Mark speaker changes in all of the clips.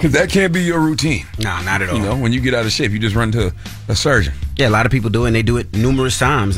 Speaker 1: Because that can't be your routine.
Speaker 2: No, not at all.
Speaker 1: You know, when you get out of shape, you just run to a surgeon.
Speaker 2: Yeah, a lot of people do it, and they do it numerous times,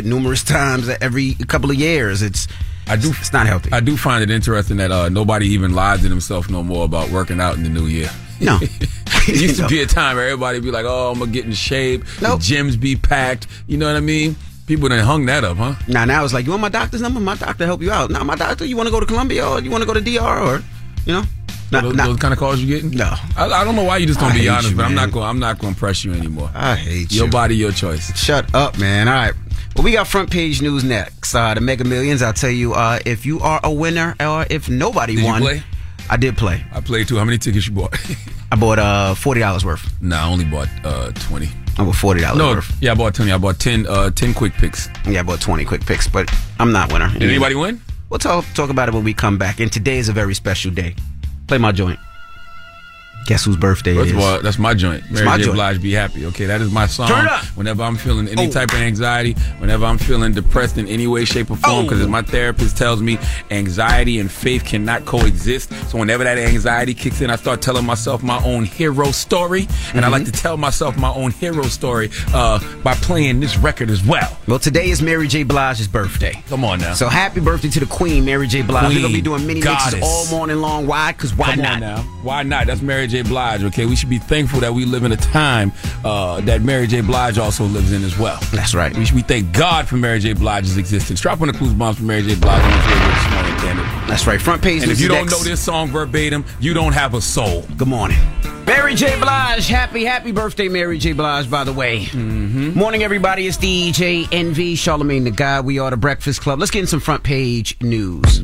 Speaker 2: every couple of years. It's not healthy.
Speaker 1: I do find it interesting that nobody even lies to themselves no more about working out in the new year.
Speaker 2: No.
Speaker 1: It used to be a time where everybody be like, oh, I'm going to get in shape. Nope. The gyms be packed. You know what I mean? People done hung that up, huh?
Speaker 2: Now it's like, you want my doctor's number? My doctor help you out. Now, my doctor, you want to go to Columbia or you want to go to DR or, you know?
Speaker 1: Those kind of calls you getting?
Speaker 2: No.
Speaker 1: I don't know why you just don't be honest, but I'm not going to press you anymore.
Speaker 2: I hate you.
Speaker 1: Your body, your choice.
Speaker 2: Shut up, man. All right. Well, we got front page news next. The Mega Millions. I'll tell you if you are a winner or if nobody won.
Speaker 1: Did you play?
Speaker 2: I did play.
Speaker 1: I played too. How many tickets you bought?
Speaker 2: I bought $40 worth.
Speaker 1: Nah, I only bought 20.
Speaker 2: I bought $40 worth.
Speaker 1: Yeah, I bought 20. I bought 10 quick picks.
Speaker 2: Yeah, I bought 20 quick picks, but I'm not winner.
Speaker 1: Did anybody win?
Speaker 2: We'll talk about it when we come back. And today is a very special day. Play my joint. Guess whose birthday it is?
Speaker 1: Well, that's my joint. Mary J. Blige, Be Happy. Okay, that is my song.
Speaker 2: Turn it up.
Speaker 1: Whenever I'm feeling any type of anxiety, whenever I'm feeling depressed in any way, shape, or form, because as my therapist tells me, anxiety and faith cannot coexist. So whenever that anxiety kicks in, I start telling myself my own hero story. And I like to tell myself my own hero story by playing this record as well.
Speaker 2: Well, today is Mary J. Blige's birthday.
Speaker 1: Come on now.
Speaker 2: So happy birthday to the Queen, Mary J. Blige. We're going to be doing mini mixes all morning long. Why? Because why
Speaker 1: not? On now. Why not? That's Mary J. Blige, okay? We should be thankful that we live in a time that Mary J. Blige also lives in as well.
Speaker 2: That's right.
Speaker 1: We thank God for Mary J. Blige's existence. Drop on the clues bombs for Mary J. Blige on the radio this morning, damn it.
Speaker 2: That's right. Front page.
Speaker 1: And if you don't know this song verbatim, you don't have a soul.
Speaker 2: Good morning. Mary J. Blige. Happy birthday, Mary J. Blige, by the way. Morning, everybody. It's DJ NV, Charlamagne the God. We are the Breakfast Club. Let's get in some front page news.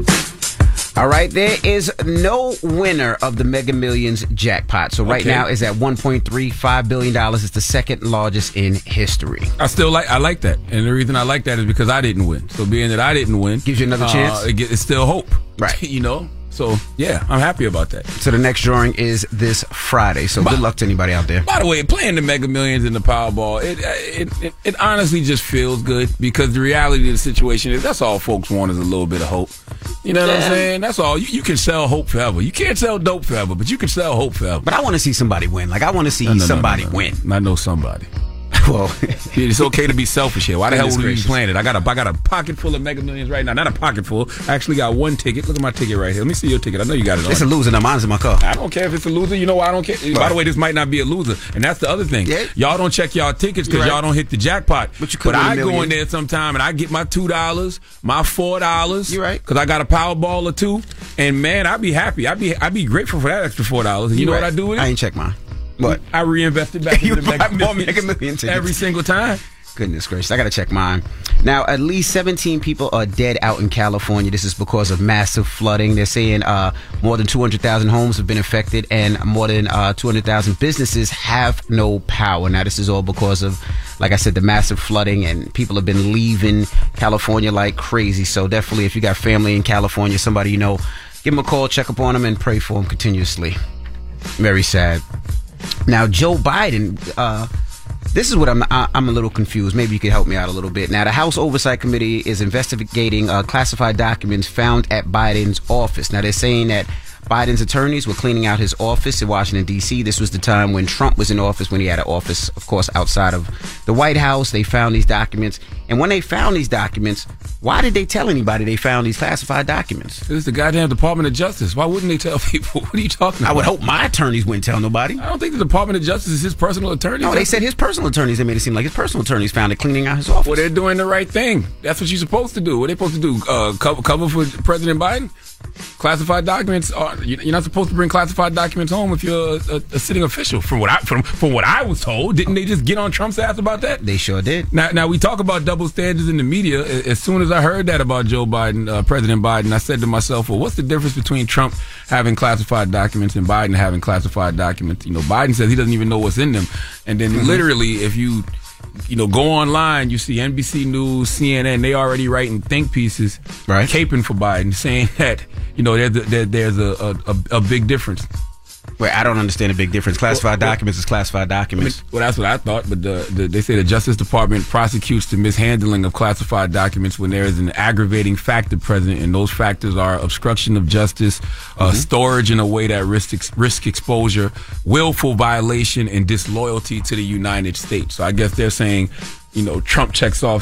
Speaker 2: All right, there is no winner of the Mega Millions jackpot. So right now is at $1.35 billion. It's the second largest in history.
Speaker 1: I like that. And the reason I like that is because I didn't win. So being that I didn't win
Speaker 2: gives you another chance.
Speaker 1: It's still hope.
Speaker 2: Right.
Speaker 1: You know? So, yeah, I'm happy about that.
Speaker 2: So the next drawing is this Friday. So good luck to anybody out there.
Speaker 1: By the way, playing the Mega Millions and the Powerball, it honestly just feels good because the reality of the situation is that's all folks want is a little bit of hope. You know what I'm saying? That's all. You can sell hope forever. You can't sell dope forever, but you can sell hope forever.
Speaker 2: But I want to see somebody win. Like, I want to see somebody win.
Speaker 1: I know somebody.
Speaker 2: Well,
Speaker 1: it's okay to be selfish here. Why the hell would we be playing it? I got a pocket full of Mega Millions right now. Not a pocket full. I actually got one ticket. Look at my ticket right here. Let me see your ticket. I know you got it on.
Speaker 2: It's a loser. Now mine's in my car.
Speaker 1: I don't care if it's a loser. You know why I don't care? Right. By the way, this might not be a loser. And that's the other thing. Yeah. Y'all don't check y'all tickets because y'all don't hit the jackpot. But I go in there sometime and I get my $2, my $4.
Speaker 2: You're right.
Speaker 1: Because I got a Powerball or two. And man, I'd be happy. I'd be grateful for that extra $4. And you know what I do with it?
Speaker 2: I ain't check mine. What?
Speaker 1: I reinvested back into the Mega
Speaker 2: Millions
Speaker 1: tickets every single time.
Speaker 2: Goodness gracious. I got to check mine. Now, at least 17 people are dead out in California. This is because of massive flooding. They're saying more than 200,000 homes have been affected and more than 200,000 businesses have no power. Now, this is all because of, like I said, the massive flooding, and people have been leaving California like crazy. So definitely, if you got family in California, somebody you know, give them a call, check up on them, and pray for them continuously. Very sad. Now, Joe Biden, this is what I'm a little confused. Maybe you could help me out a little bit. Now, the House Oversight Committee is investigating classified documents found at Biden's office. Now, they're saying that Biden's attorneys were cleaning out his office in Washington, D.C. This was the time when Trump was in office, when he had an office, of course, outside of the White House. They found these documents. And when they found these documents, why did they tell anybody they found these classified documents?
Speaker 1: This is the goddamn Department of Justice. Why wouldn't they tell people? What are you talking about?
Speaker 2: I would hope my attorneys wouldn't tell nobody.
Speaker 1: I don't think the Department of Justice is his personal attorney.
Speaker 2: No, they said his personal attorneys. They made it seem like his personal attorneys found it cleaning out his office.
Speaker 1: Well, they're doing the right thing. That's what you're supposed to do. What are they supposed to do? Cover for President Biden? Classified documents you're not supposed to bring classified documents home if you're a sitting official. From what I was told, didn't they just get on Trump's ass about that?
Speaker 2: They sure did.
Speaker 1: Now we talk about double standards in the media. As soon as I heard that about Joe Biden, President Biden, I said to myself, well, what's the difference between Trump having classified documents and Biden having classified documents? You know, Biden says he doesn't even know what's in them, and then literally, if you go online, you see NBC News, CNN, they already writing think pieces,
Speaker 2: right,
Speaker 1: caping for Biden, saying that, there's a big difference.
Speaker 2: Wait, I don't understand the big difference. Classified documents is classified documents.
Speaker 1: Well, that's what I thought, but they say the Justice Department prosecutes the mishandling of classified documents when there is an aggravating factor present, and those factors are obstruction of justice, storage in a way that risk exposure, willful violation, and disloyalty to the United States. So I guess they're saying, Trump's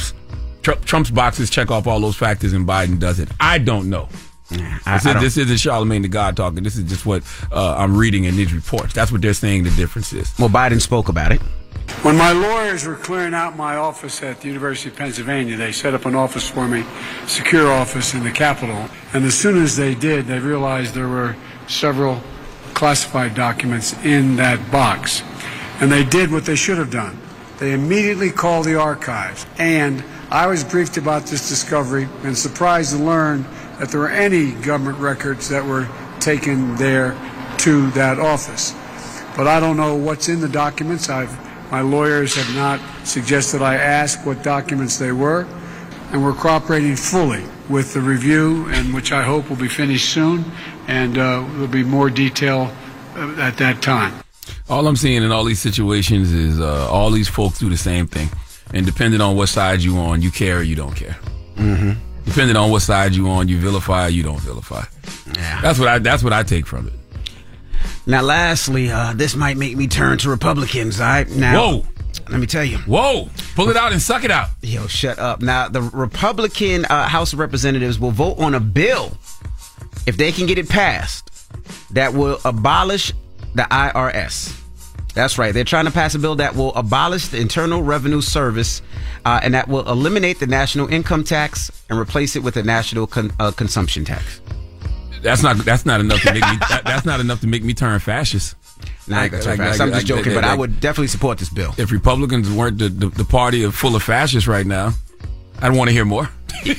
Speaker 1: boxes check off all those factors and Biden doesn't. I don't know. This isn't Charlamagne the God talking. This is just what I'm reading in these reports. That's what they're saying the difference is.
Speaker 2: Well, Biden spoke about it.
Speaker 3: When my lawyers were clearing out my office at the University of Pennsylvania, they set up an office for me, secure office in the Capitol. And as soon as they did, they realized there were several classified documents in that box. And they did what they should have done. They immediately called the archives. And I was briefed about this discovery and surprised to learn that there were any government records that were taken there to that office. But I don't know what's in the documents. My lawyers have not suggested I ask what documents they were, and we're cooperating fully with the review, and which I hope will be finished soon, and there'll be more detail at that time.
Speaker 1: All I'm seeing in all these situations is all these folks do the same thing, and depending on what side you on, you care or you don't care.
Speaker 2: Mm-hmm.
Speaker 1: Depending on what side you on, you vilify or you don't vilify.
Speaker 2: Yeah.
Speaker 1: That's what I take from it.
Speaker 2: Now, lastly, this might make me turn to Republicans. All right, now,
Speaker 1: whoa,
Speaker 2: let me tell you.
Speaker 1: Whoa, pull it out and suck it out.
Speaker 2: Yo, shut up. Now, the Republican House of Representatives will vote on a bill, if they can get it passed, that will abolish the IRS. That's right. They're trying to pass a bill that will abolish the Internal Revenue Service, and that will eliminate the national income tax and replace it with a national consumption tax.
Speaker 1: That's not enough to make me. That's not enough to make me turn fascist.
Speaker 2: I'm just joking, but I would definitely support this bill.
Speaker 1: If Republicans weren't the party full of fascists right now, I'd want to hear more.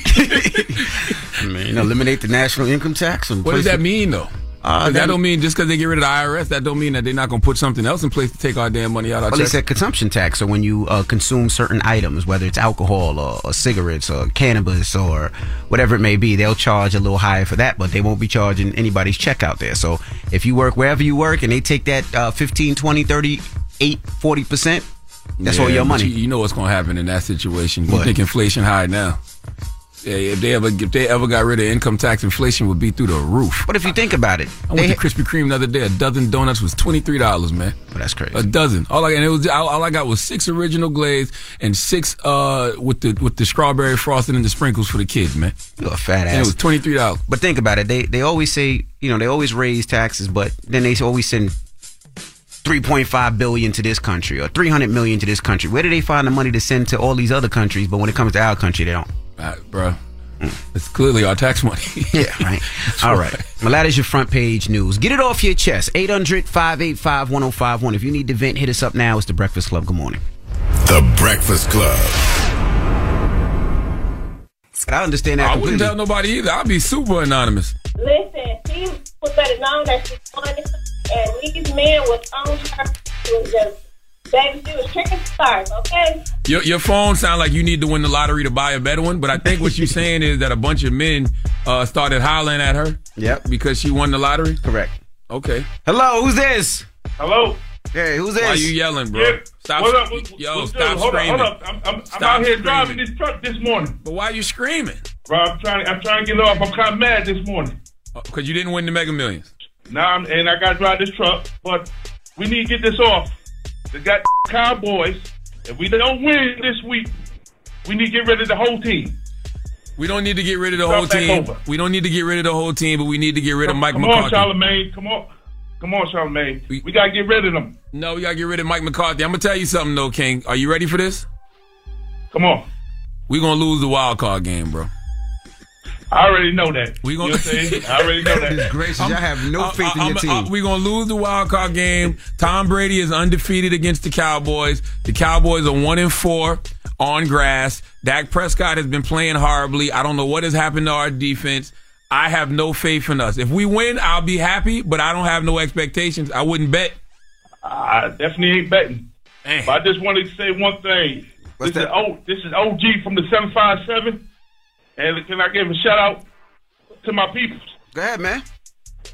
Speaker 2: Eliminate the national income tax. And
Speaker 1: what does that mean, though? That don't mean just because they get rid of the IRS, that don't mean that they're not going to put something else in place to take our damn money out of our checks.
Speaker 2: Well, they said consumption tax. So when you consume certain items, whether it's alcohol or cigarettes or cannabis or whatever it may be, they'll charge a little higher for that, but they won't be charging anybody's check out there. So if you work wherever you work and they take that 15, 20, 30, 8, 40%, that's all your money.
Speaker 1: You know what's going to happen in that situation. You think inflation high now. Yeah, if they ever got rid of income tax, inflation would be through the roof.
Speaker 2: But if you think about it,
Speaker 1: I went to Krispy Kreme the other day. A dozen donuts was $23, man.
Speaker 2: Well, that's crazy.
Speaker 1: A dozen. All I got was 6 original glaze and 6 with the strawberry frosting and the sprinkles for the kids, man.
Speaker 2: You're a fat ass.
Speaker 1: And it was $23.
Speaker 2: But think about it. They always say, they always raise taxes, but then they always send $3.5 billion to this country or $300 million to this country. Where do they find the money to send to all these other countries? But when it comes to our country, they don't.
Speaker 1: Bro, it's clearly our tax money.
Speaker 2: Yeah, right. All right. Well, that is your front page news. Get it off your chest. 800-585-1051. If you need to vent, hit us up now. It's The Breakfast Club. Good morning.
Speaker 4: The Breakfast Club.
Speaker 2: I understand that completely.
Speaker 1: I wouldn't tell nobody either. I'd be super anonymous.
Speaker 5: Listen, she was let it known that she wanted, and these men was on her. Was just, baby, she was tricking stars, okay?
Speaker 1: Your phone sound like you need to win the lottery to buy a better one, but I think what you're saying is that a bunch of men started hollering at her.
Speaker 2: Yep.
Speaker 1: Because she won the lottery?
Speaker 2: Correct.
Speaker 1: Okay.
Speaker 2: Hello, who's this?
Speaker 6: Hello.
Speaker 2: Hey, who's this?
Speaker 1: Why you yelling, bro?
Speaker 6: Yeah.
Speaker 1: Stop.
Speaker 6: What up?
Speaker 1: Stop screaming.
Speaker 6: Hold up. I'm out here driving this truck this morning.
Speaker 1: But why are you screaming?
Speaker 6: Bro, I'm trying to get off. I'm kind of mad this morning.
Speaker 1: Because you didn't win the Mega Millions.
Speaker 6: Nah, and I got to drive this truck, but we need to get this off. They got Cowboys. If we don't win this week, we need to get rid of the whole team.
Speaker 1: We don't need to get rid of the whole team. We don't need to get rid of the whole team, but we need to get rid of Mike McCarthy.
Speaker 6: Come on, Charlamagne. Come on, Charlamagne. We got to get rid of them.
Speaker 1: No, we got to get rid of Mike McCarthy. I'm going to tell you something, though, King. Are you ready for this?
Speaker 6: Come on.
Speaker 1: We're going to lose the wild card game, bro.
Speaker 6: I already know that.
Speaker 1: I
Speaker 6: already know that.
Speaker 2: Goodness gracious, I have no faith in your team.
Speaker 1: We're going to lose the wild card game. Tom Brady is undefeated against the Cowboys. The Cowboys are 1-4 on grass. Dak Prescott has been playing horribly. I don't know what has happened to our defense. I have no faith in us. If we win, I'll be happy, but I don't have no expectations. I wouldn't bet.
Speaker 6: I definitely ain't betting. But I just wanted to say one thing. This is OG from the 757. And can I give a shout out to my people?
Speaker 2: Go ahead, man.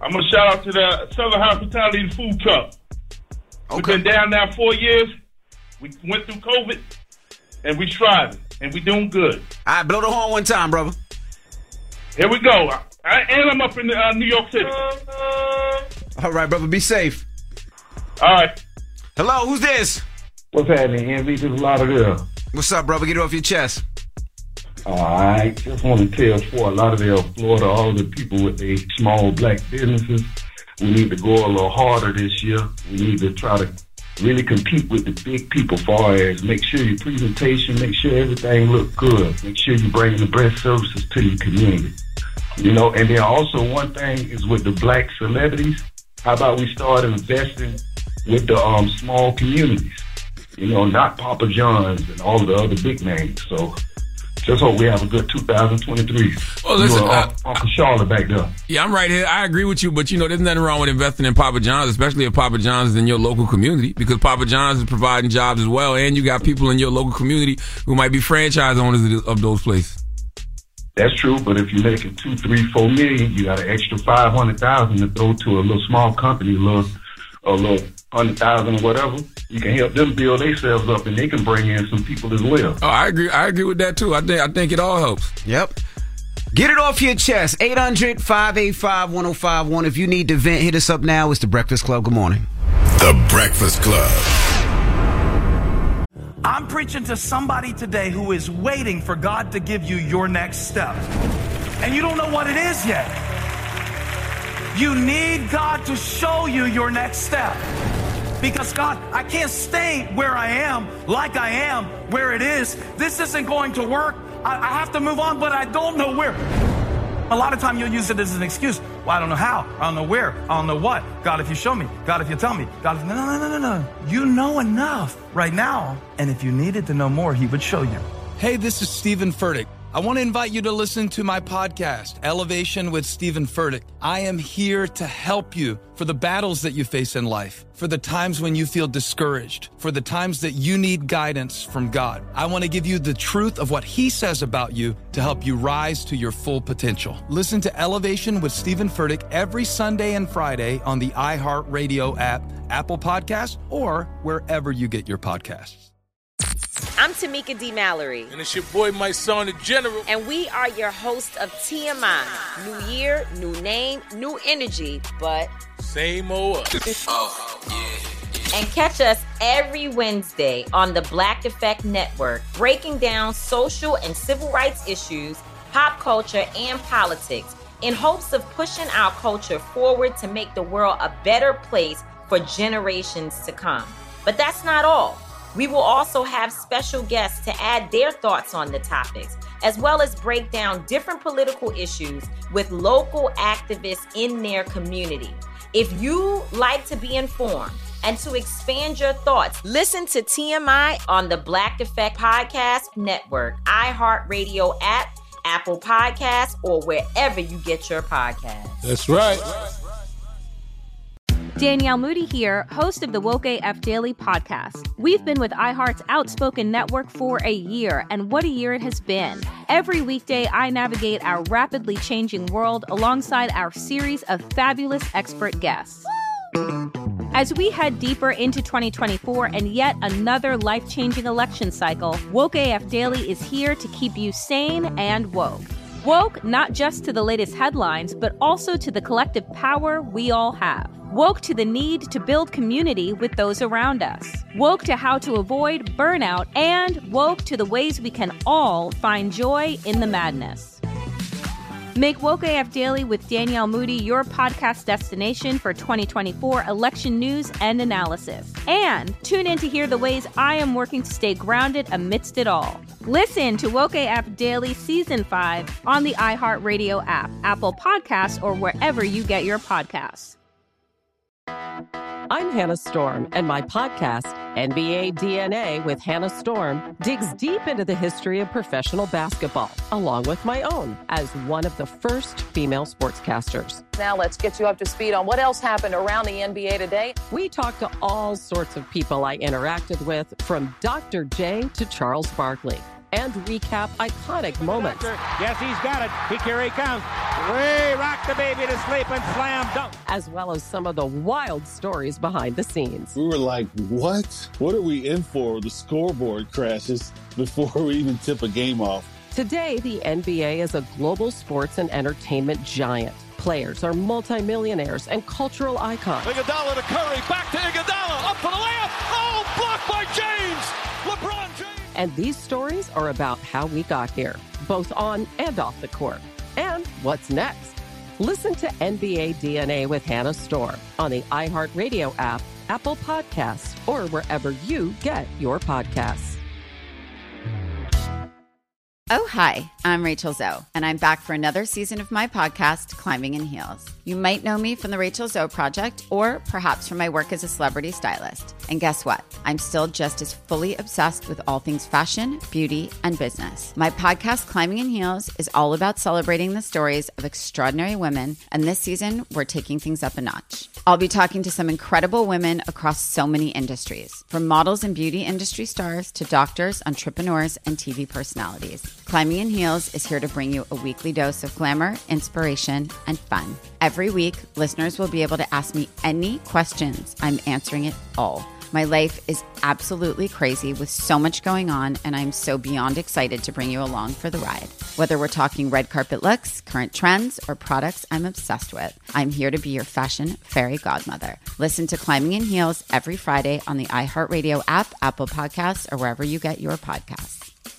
Speaker 6: I'm going to shout out to the Southern Hospitality Food Truck. We've been down now 4 years. We went through COVID, and we striving, and we doing good.
Speaker 2: All right, blow the horn one time, brother.
Speaker 6: Here we go. And I'm up in New York City.
Speaker 2: All right, brother, be safe.
Speaker 6: All right.
Speaker 2: Hello, who's this?
Speaker 7: What's happening, Envy? This is Lauderdale.
Speaker 2: What's up, brother? Get it off your chest.
Speaker 7: I just want to tell Fort Lauderdale, Florida, all the people with their small black businesses, we need to go a little harder this year. We need to try to really compete with the big people far as make sure your presentation, make sure everything look good. Make sure you're bringing the best services to your community. You know, and then also one thing is with the black celebrities, how about we start investing with the small communities? You know, not Papa John's and all the other big names. So just hope we have a good 2023.
Speaker 1: Well, listen,
Speaker 7: Uncle Charlotte back there.
Speaker 1: Yeah, I'm right here. I agree with you, but there's nothing wrong with investing in Papa John's, especially if Papa John's is in your local community, because Papa John's is providing jobs as well, and you got people in your local community who might be franchise owners of those places.
Speaker 7: That's true, but if you're making $2, $3, $4 million, you got an extra $500,000 to throw to a little small company, a little $100,000 or whatever. You can help them build themselves up, and they can bring in some people as well.
Speaker 1: Oh, I agree with that too. I think it all helps.
Speaker 2: Yep. Get it off your chest. 800-585-1051. If you need to vent, hit us up now. It's The Breakfast Club. Good morning.
Speaker 4: The Breakfast Club.
Speaker 8: I'm preaching to somebody today who is waiting for God to give you your next step. And you don't know what it is yet. You need God to show you your next step. Because God, I can't stay where I am, like I am, where it is. This isn't going to work. I have to move on, but I don't know where. A lot of time you'll use it as an excuse. Well, I don't know how. I don't know where. I don't know what. God, if you show me. God, if you tell me. God, if... No. You know enough right now. And if you needed to know more, he would show you.
Speaker 9: Hey, this is Stephen Furtick. I want to invite you to listen to my podcast, Elevation with Stephen Furtick. I am here to help you for the battles that you face in life, for the times when you feel discouraged, for the times that you need guidance from God. I want to give you the truth of what he says about you to help you rise to your full potential. Listen to Elevation with Stephen Furtick every Sunday and Friday on the iHeartRadio app, Apple Podcasts, or wherever you get your podcasts.
Speaker 10: I'm Tamika D. Mallory.
Speaker 11: And it's your boy, my son, the General.
Speaker 10: And we are your hosts of TMI. New year, new name, new energy, but...
Speaker 11: same old us. Oh, yeah.
Speaker 10: And catch us every Wednesday on the Black Effect Network, breaking down social and civil rights issues, pop culture, and politics, in hopes of pushing our culture forward to make the world a better place for generations to come. But that's not all. We will also have special guests to add their thoughts on the topics, as well as break down different political issues with local activists in their community. If you like to be informed and to expand your thoughts, listen to TMI on the Black Effect Podcast Network, iHeartRadio app, Apple Podcasts, or wherever you get your podcasts.
Speaker 11: That's right.
Speaker 12: Danielle Moody here, host of the Woke AF Daily podcast. We've been with iHeart's Outspoken Network for a year, and what a year it has been. Every weekday, I navigate our rapidly changing world alongside our series of fabulous expert guests. As we head deeper into 2024 and yet another life-changing election cycle, Woke AF Daily is here to keep you sane and woke. Woke not just to the latest headlines, but also to the collective power we all have. Woke to the need to build community with those around us. Woke to how to avoid burnout, and woke to the ways we can all find joy in the madness. Make Woke AF Daily with Danielle Moody your podcast destination for 2024 election news and analysis. And tune in to hear the ways I am working to stay grounded amidst it all. Listen to Woke AF Daily Season 5 on the iHeartRadio app, Apple Podcasts, or wherever you get your podcasts.
Speaker 13: I'm Hannah Storm, and my podcast, NBA DNA with Hannah Storm, digs deep into the history of professional basketball, along with my own, as one of the first female sportscasters.
Speaker 14: Now let's get you up to speed on what else happened around the NBA today.
Speaker 13: We talk to all sorts of people I interacted with, from Dr. J to Charles Barkley. and recap iconic moments.
Speaker 15: Yes, he's got it. Here he comes. Way rock the baby to sleep and slam dunk.
Speaker 13: As well as some of the wild stories behind the scenes.
Speaker 16: We were like, what? What are we in for? The scoreboard crashes before we even tip a game off.
Speaker 13: Today, the NBA is a global sports and entertainment giant. Players are multimillionaires and cultural icons.
Speaker 17: Iguodala to Curry, back to Iguodala, up for the layup. Oh, blocked by James. LeBron James.
Speaker 13: And these stories are about how we got here, both on and off the court. And what's next? Listen to NBA DNA with Hannah Storm on the iHeartRadio app, Apple Podcasts, or wherever you get your podcasts.
Speaker 18: Oh, hi, I'm Rachel Zoe, and I'm back for another season of my podcast, Climbing in Heels. You might know me from the Rachel Zoe Project, or perhaps from my work as a celebrity stylist. And guess what? I'm still just as fully obsessed with all things fashion, beauty, and business. My podcast, Climbing in Heels, is all about celebrating the stories of extraordinary women, and this season, we're taking things up a notch. I'll be talking to some incredible women across so many industries, from models and beauty industry stars to doctors, entrepreneurs, and TV personalities. Climbing in Heels is here to bring you a weekly dose of glamour, inspiration, and fun. Every week, listeners will be able to ask me any questions. I'm answering it all. My life is absolutely crazy with so much going on, and I'm so beyond excited to bring you along for the ride. Whether we're talking red carpet looks, current trends, or products I'm obsessed with, I'm here to be your fashion fairy godmother. Listen to Climbing in Heels every Friday on the iHeartRadio app, Apple Podcasts, or wherever you get your podcasts.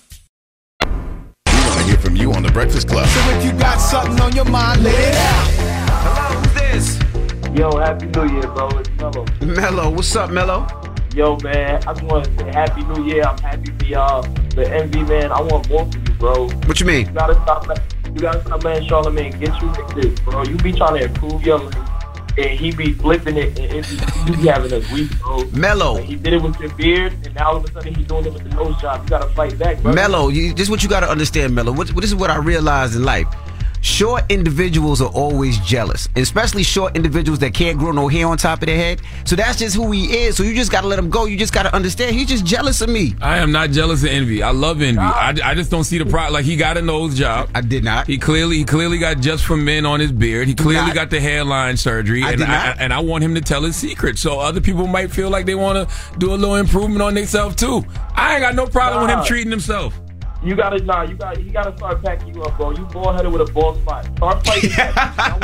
Speaker 4: We want to hear from you on The Breakfast Club.
Speaker 19: So if you got something on your mind, let it out. Hello, who's this?
Speaker 20: Yo, Happy New Year, bro. It's Mello.
Speaker 19: Mello, what's up, Mello?
Speaker 20: Yo, man, I just want to say Happy New Year. I'm happy for y'all. The MV, man, I want more for you, bro.
Speaker 19: What you mean?
Speaker 20: You gotta stop letting Charlamagne get you like this, bro. You be trying to improve your life, and he be flipping it, and you be having a week, bro.
Speaker 19: Mello.
Speaker 20: Like, he did it with your beard, and now all of a sudden he's doing it with the nose job. You gotta fight back, bro.
Speaker 19: Mello, this is what you gotta understand, Mello. This is what I realized in life. Short individuals are always jealous, especially short individuals that can't grow no hair on top of their head. So that's just who he is. So you just got to let him go. You just got to understand. He's just jealous of me.
Speaker 1: I am not jealous of Envy. I love Envy. I just don't see the problem. Like, he got a nose job.
Speaker 19: I did not.
Speaker 1: He clearly got Just for Men on his beard. He clearly got the hairline surgery. And I want him to tell his secret. So other people might feel like they want to do a little improvement on themselves too. I ain't got no problem with him treating himself.
Speaker 20: He gotta start packing you up, bro. You bald-headed with a bald spot. Start fighting back.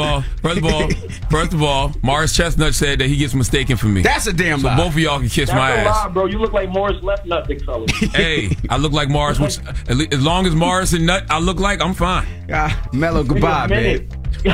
Speaker 1: First of all, Morris Chestnut said that he gets mistaken for me.
Speaker 19: That's a damn lie.
Speaker 1: So both of y'all can kiss my ass.
Speaker 20: That's a lie, bro. You look like Morris Left Nut, big fella.
Speaker 1: Hey, I look like Morris. As long as Morris and Nut I look like, I'm fine.
Speaker 19: Mello, goodbye, man.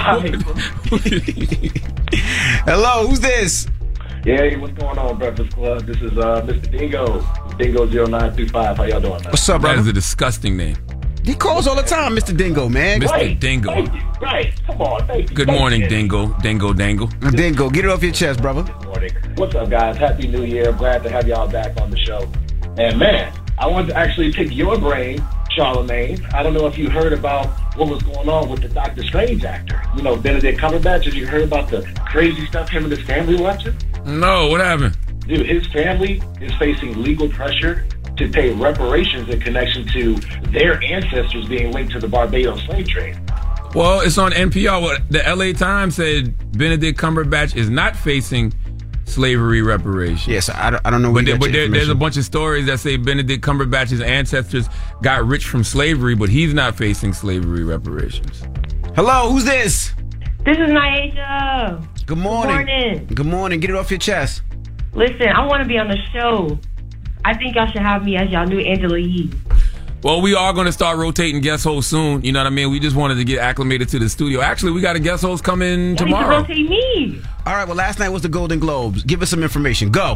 Speaker 19: Hello, who's this?
Speaker 20: Yeah, what's going on, Breakfast Club? This is Mr. Dingo. Dingo0925. How y'all doing, man?
Speaker 1: What's up, bro? That is a disgusting name.
Speaker 19: He calls all the time, Mr. Dingo, man.
Speaker 1: Mr. Dingo.
Speaker 20: Right. Come on. Thank you.
Speaker 1: Good morning, Dingo. Dingo.
Speaker 19: Dingo, get it off your chest, brother.
Speaker 20: Good morning. What's up, guys? Happy New Year. I'm glad to have y'all back on the show. And, man, I wanted to actually pick your brain, Charlamagne. I don't know if you heard about what was going on with the Doctor Strange actor. You know, Benedict Cumberbatch. Have you heard about the crazy stuff him and his family watching?
Speaker 1: No, what happened?
Speaker 20: Dude, his family is facing legal pressure to pay reparations in connection to their ancestors being linked to the Barbados slave trade.
Speaker 1: Well, it's on NPR. Well, the LA Times said Benedict Cumberbatch is not facing slavery reparations.
Speaker 19: Yes, I don't know.
Speaker 1: But there's a bunch of stories that say Benedict Cumberbatch's ancestors got rich from slavery, but he's not facing slavery reparations.
Speaker 19: Hello, who's this?
Speaker 21: This is Naisha.
Speaker 19: Good morning. Good morning. Get it off your chest.
Speaker 21: Listen, I want to be on the show. I think y'all should have me as y'all new Angela Yee.
Speaker 1: Well, we are going to start rotating guest hosts soon. You know what I mean? We just wanted to get acclimated to the studio. Actually, we got a guest host coming tomorrow.
Speaker 21: You rotate me.
Speaker 19: All right, well, last night was the Golden Globes. Give us some information. Go.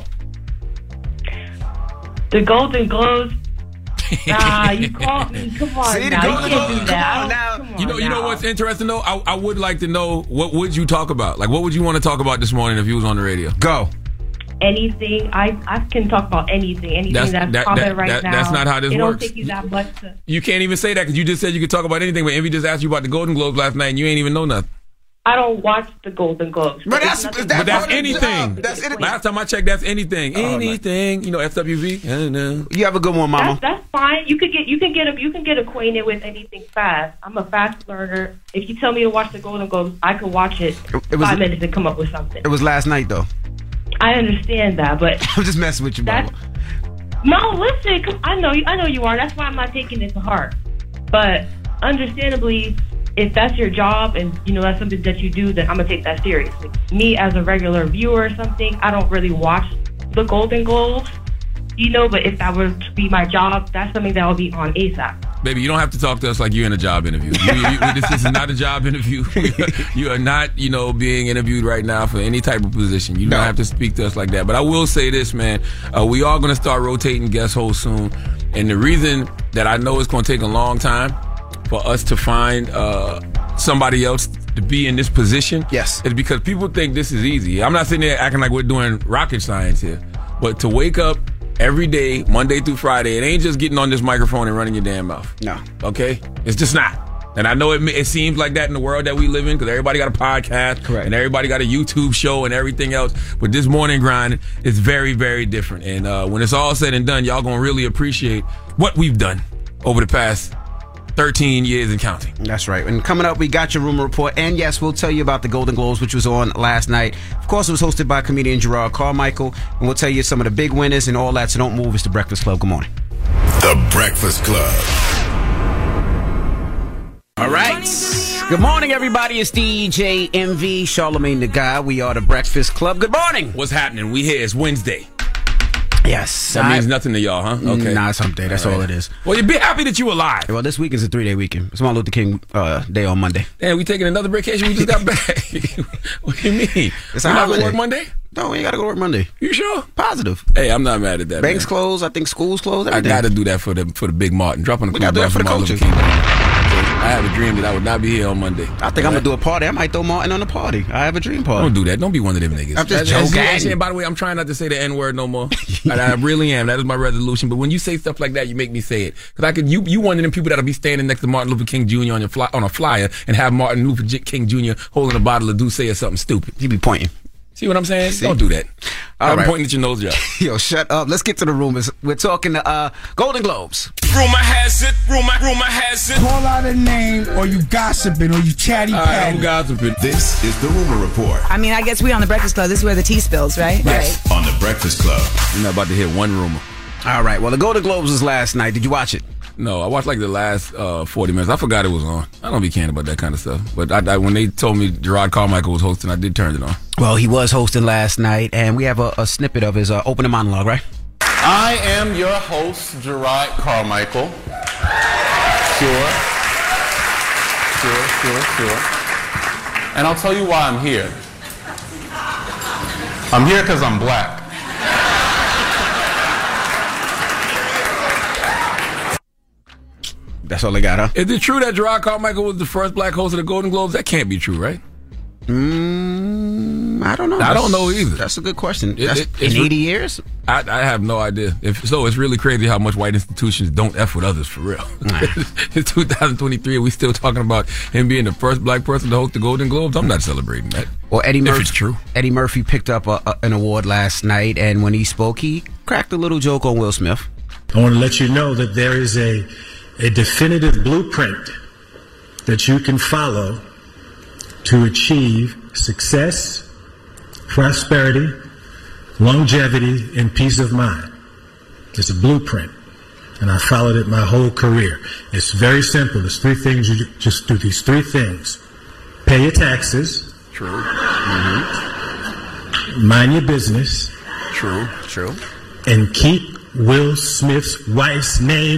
Speaker 21: The Golden Globes. You called me. Come on, you can't do that.
Speaker 1: You know what's interesting though? I would like to know, what would you talk about? Like, what would you want to talk about this morning if you was on the radio?
Speaker 19: Go.
Speaker 21: Anything. I can talk about anything. Anything that's common right now.
Speaker 1: That's not how this works.
Speaker 21: It don't take you that much to.
Speaker 1: You can't even say that because you just said you could talk about anything. But Envy just asked you about the Golden Globes last night, and you ain't even know nothing.
Speaker 21: I don't watch the Golden Globes.
Speaker 19: But that's
Speaker 1: anything.
Speaker 19: That's anything.
Speaker 1: Last time I checked, that's anything. Anything. You know, FWV.
Speaker 19: You have a good one, Mama.
Speaker 21: That's fine. You can get acquainted with anything fast. I'm a fast learner. If you tell me to watch the Golden Globes, I can watch it 5 minutes and come up with something.
Speaker 19: It was last night, though.
Speaker 21: I understand that, but
Speaker 19: I'm just messing with you, Mama.
Speaker 21: No, listen. I know you are. That's why I'm not taking it to heart. But understandably, if that's your job and that's something that you do, then I'm gonna take that seriously. Me as a regular viewer or something, I don't really watch the Golden Globes, but if that were to be my job, that's something that will be on ASAP.
Speaker 1: Baby, you don't have to talk to us like you're in a job interview. This is not a job interview. You are not, being interviewed right now for any type of position. You don't have to speak to us like that. But I will say this, man. We are going to start rotating guest hosts soon. And the reason that I know it's going to take a long time for us to find somebody else to be in this position is because people think this is easy. I'm not sitting there acting like we're doing rocket science here. But to wake up every day, Monday through Friday, it ain't just getting on this microphone and running your damn mouth. No. Okay? It's just not. And I know it seems like that in the world that we live in because everybody got a podcast. Correct. And everybody got a YouTube show and everything else. But this morning grind is very, very different. And when it's all said and done, y'all going to really appreciate what we've done over the past 13 years and counting.
Speaker 19: That's right. And coming up, we got your rumor report. And yes, we'll tell you about the Golden Globes, which was on last night. Of course, it was hosted by comedian Gerard Carmichael. And we'll tell you some of the big winners and all that. So don't move. It's The Breakfast Club. Good morning.
Speaker 4: The Breakfast Club.
Speaker 19: All right. Good morning, everybody. It's DJ MV, Charlamagne the Guy. We are The Breakfast Club. Good morning.
Speaker 1: What's happening? We here. It's Wednesday.
Speaker 19: Yes.
Speaker 1: That means nothing to y'all, huh? Okay.
Speaker 19: Nah, it's hump day. That's all it is.
Speaker 1: Well, you be happy that you alive.
Speaker 19: Well, this week is a 3-day weekend. It's Martin Luther King Day on Monday.
Speaker 1: Damn, we taking another vacation? We just got back. What do you mean?
Speaker 19: It's
Speaker 1: a
Speaker 19: holiday.
Speaker 1: Not going to work Monday?
Speaker 19: No, we ain't got to go to work Monday.
Speaker 1: You sure?
Speaker 19: Positive.
Speaker 1: Hey, I'm not mad at that.
Speaker 19: Banks closed. I think schools closed. Everything.
Speaker 1: I got to do that for the big Martin. Drop on the
Speaker 19: We got to do that for the coaches.
Speaker 1: I have a dream that I would not be here on Monday.
Speaker 19: I think I'm going to do a party. I might throw Martin on the party. I have a dream party.
Speaker 1: Don't do that. Don't be one of them niggas.
Speaker 19: I'm just joking.
Speaker 1: And by the way, I'm trying not to say the N-word no more. I really am. That is my resolution. But when you say stuff like that, you make me say it. Because you one of them people that'll be standing next to Martin Luther King Jr. on a flyer and have Martin Luther King Jr. holding a bottle of Douce or something stupid.
Speaker 19: He be pointing.
Speaker 1: See what I'm saying? See? Don't do that. I'm pointing at your nose job.
Speaker 19: Yo, shut up. Let's get to the rumors. We're talking the Golden Globes.
Speaker 17: Rumor has it. Rumor has it.
Speaker 3: Call out a name, or you gossiping, or you chatty patty.
Speaker 1: I'm gossiping.
Speaker 4: This is the Rumor Report.
Speaker 22: I mean, I guess we on the Breakfast Club. This is where the tea spills, right?
Speaker 4: Yes. Right. On the Breakfast Club.
Speaker 1: You're not about to hear one rumor.
Speaker 19: All right. Well, the Golden Globes was last night. Did you watch it?
Speaker 1: No, I watched like the last 40 minutes. I forgot it was on. I don't be caring about that kind of stuff. But when they told me Gerard Carmichael was hosting, I did turn it on.
Speaker 19: Well, he was hosting last night, and we have a snippet of his opening monologue, right?
Speaker 23: I am your host, Gerard Carmichael. Sure. And I'll tell you why I'm here. I'm here because I'm black.
Speaker 19: That's all they got, huh?
Speaker 1: Is it true that Gerard Carmichael was the first black host of the Golden Globes? That can't be true, right?
Speaker 19: I don't know.
Speaker 1: I don't know either.
Speaker 19: That's a good question. In 80 years?
Speaker 1: I have no idea. It's really crazy how much white institutions don't F with others, for real. It's 2023 and we still talking about him being the first black person to host the Golden Globes. I'm not celebrating that.
Speaker 19: Well, Eddie Murphy,
Speaker 1: if it's true.
Speaker 19: Eddie Murphy picked up an award last night, and when he spoke, he cracked a little joke on Will Smith.
Speaker 24: I want to let you know that there is a definitive blueprint that you can follow to achieve success, prosperity, longevity, and peace of mind. It's a blueprint, and I followed it my whole career. It's very simple. There's three things. You just do these three things. Pay your taxes.
Speaker 1: True.
Speaker 24: Mm-hmm. Mind your business.
Speaker 1: True.
Speaker 24: And keep Will Smith's wife's name.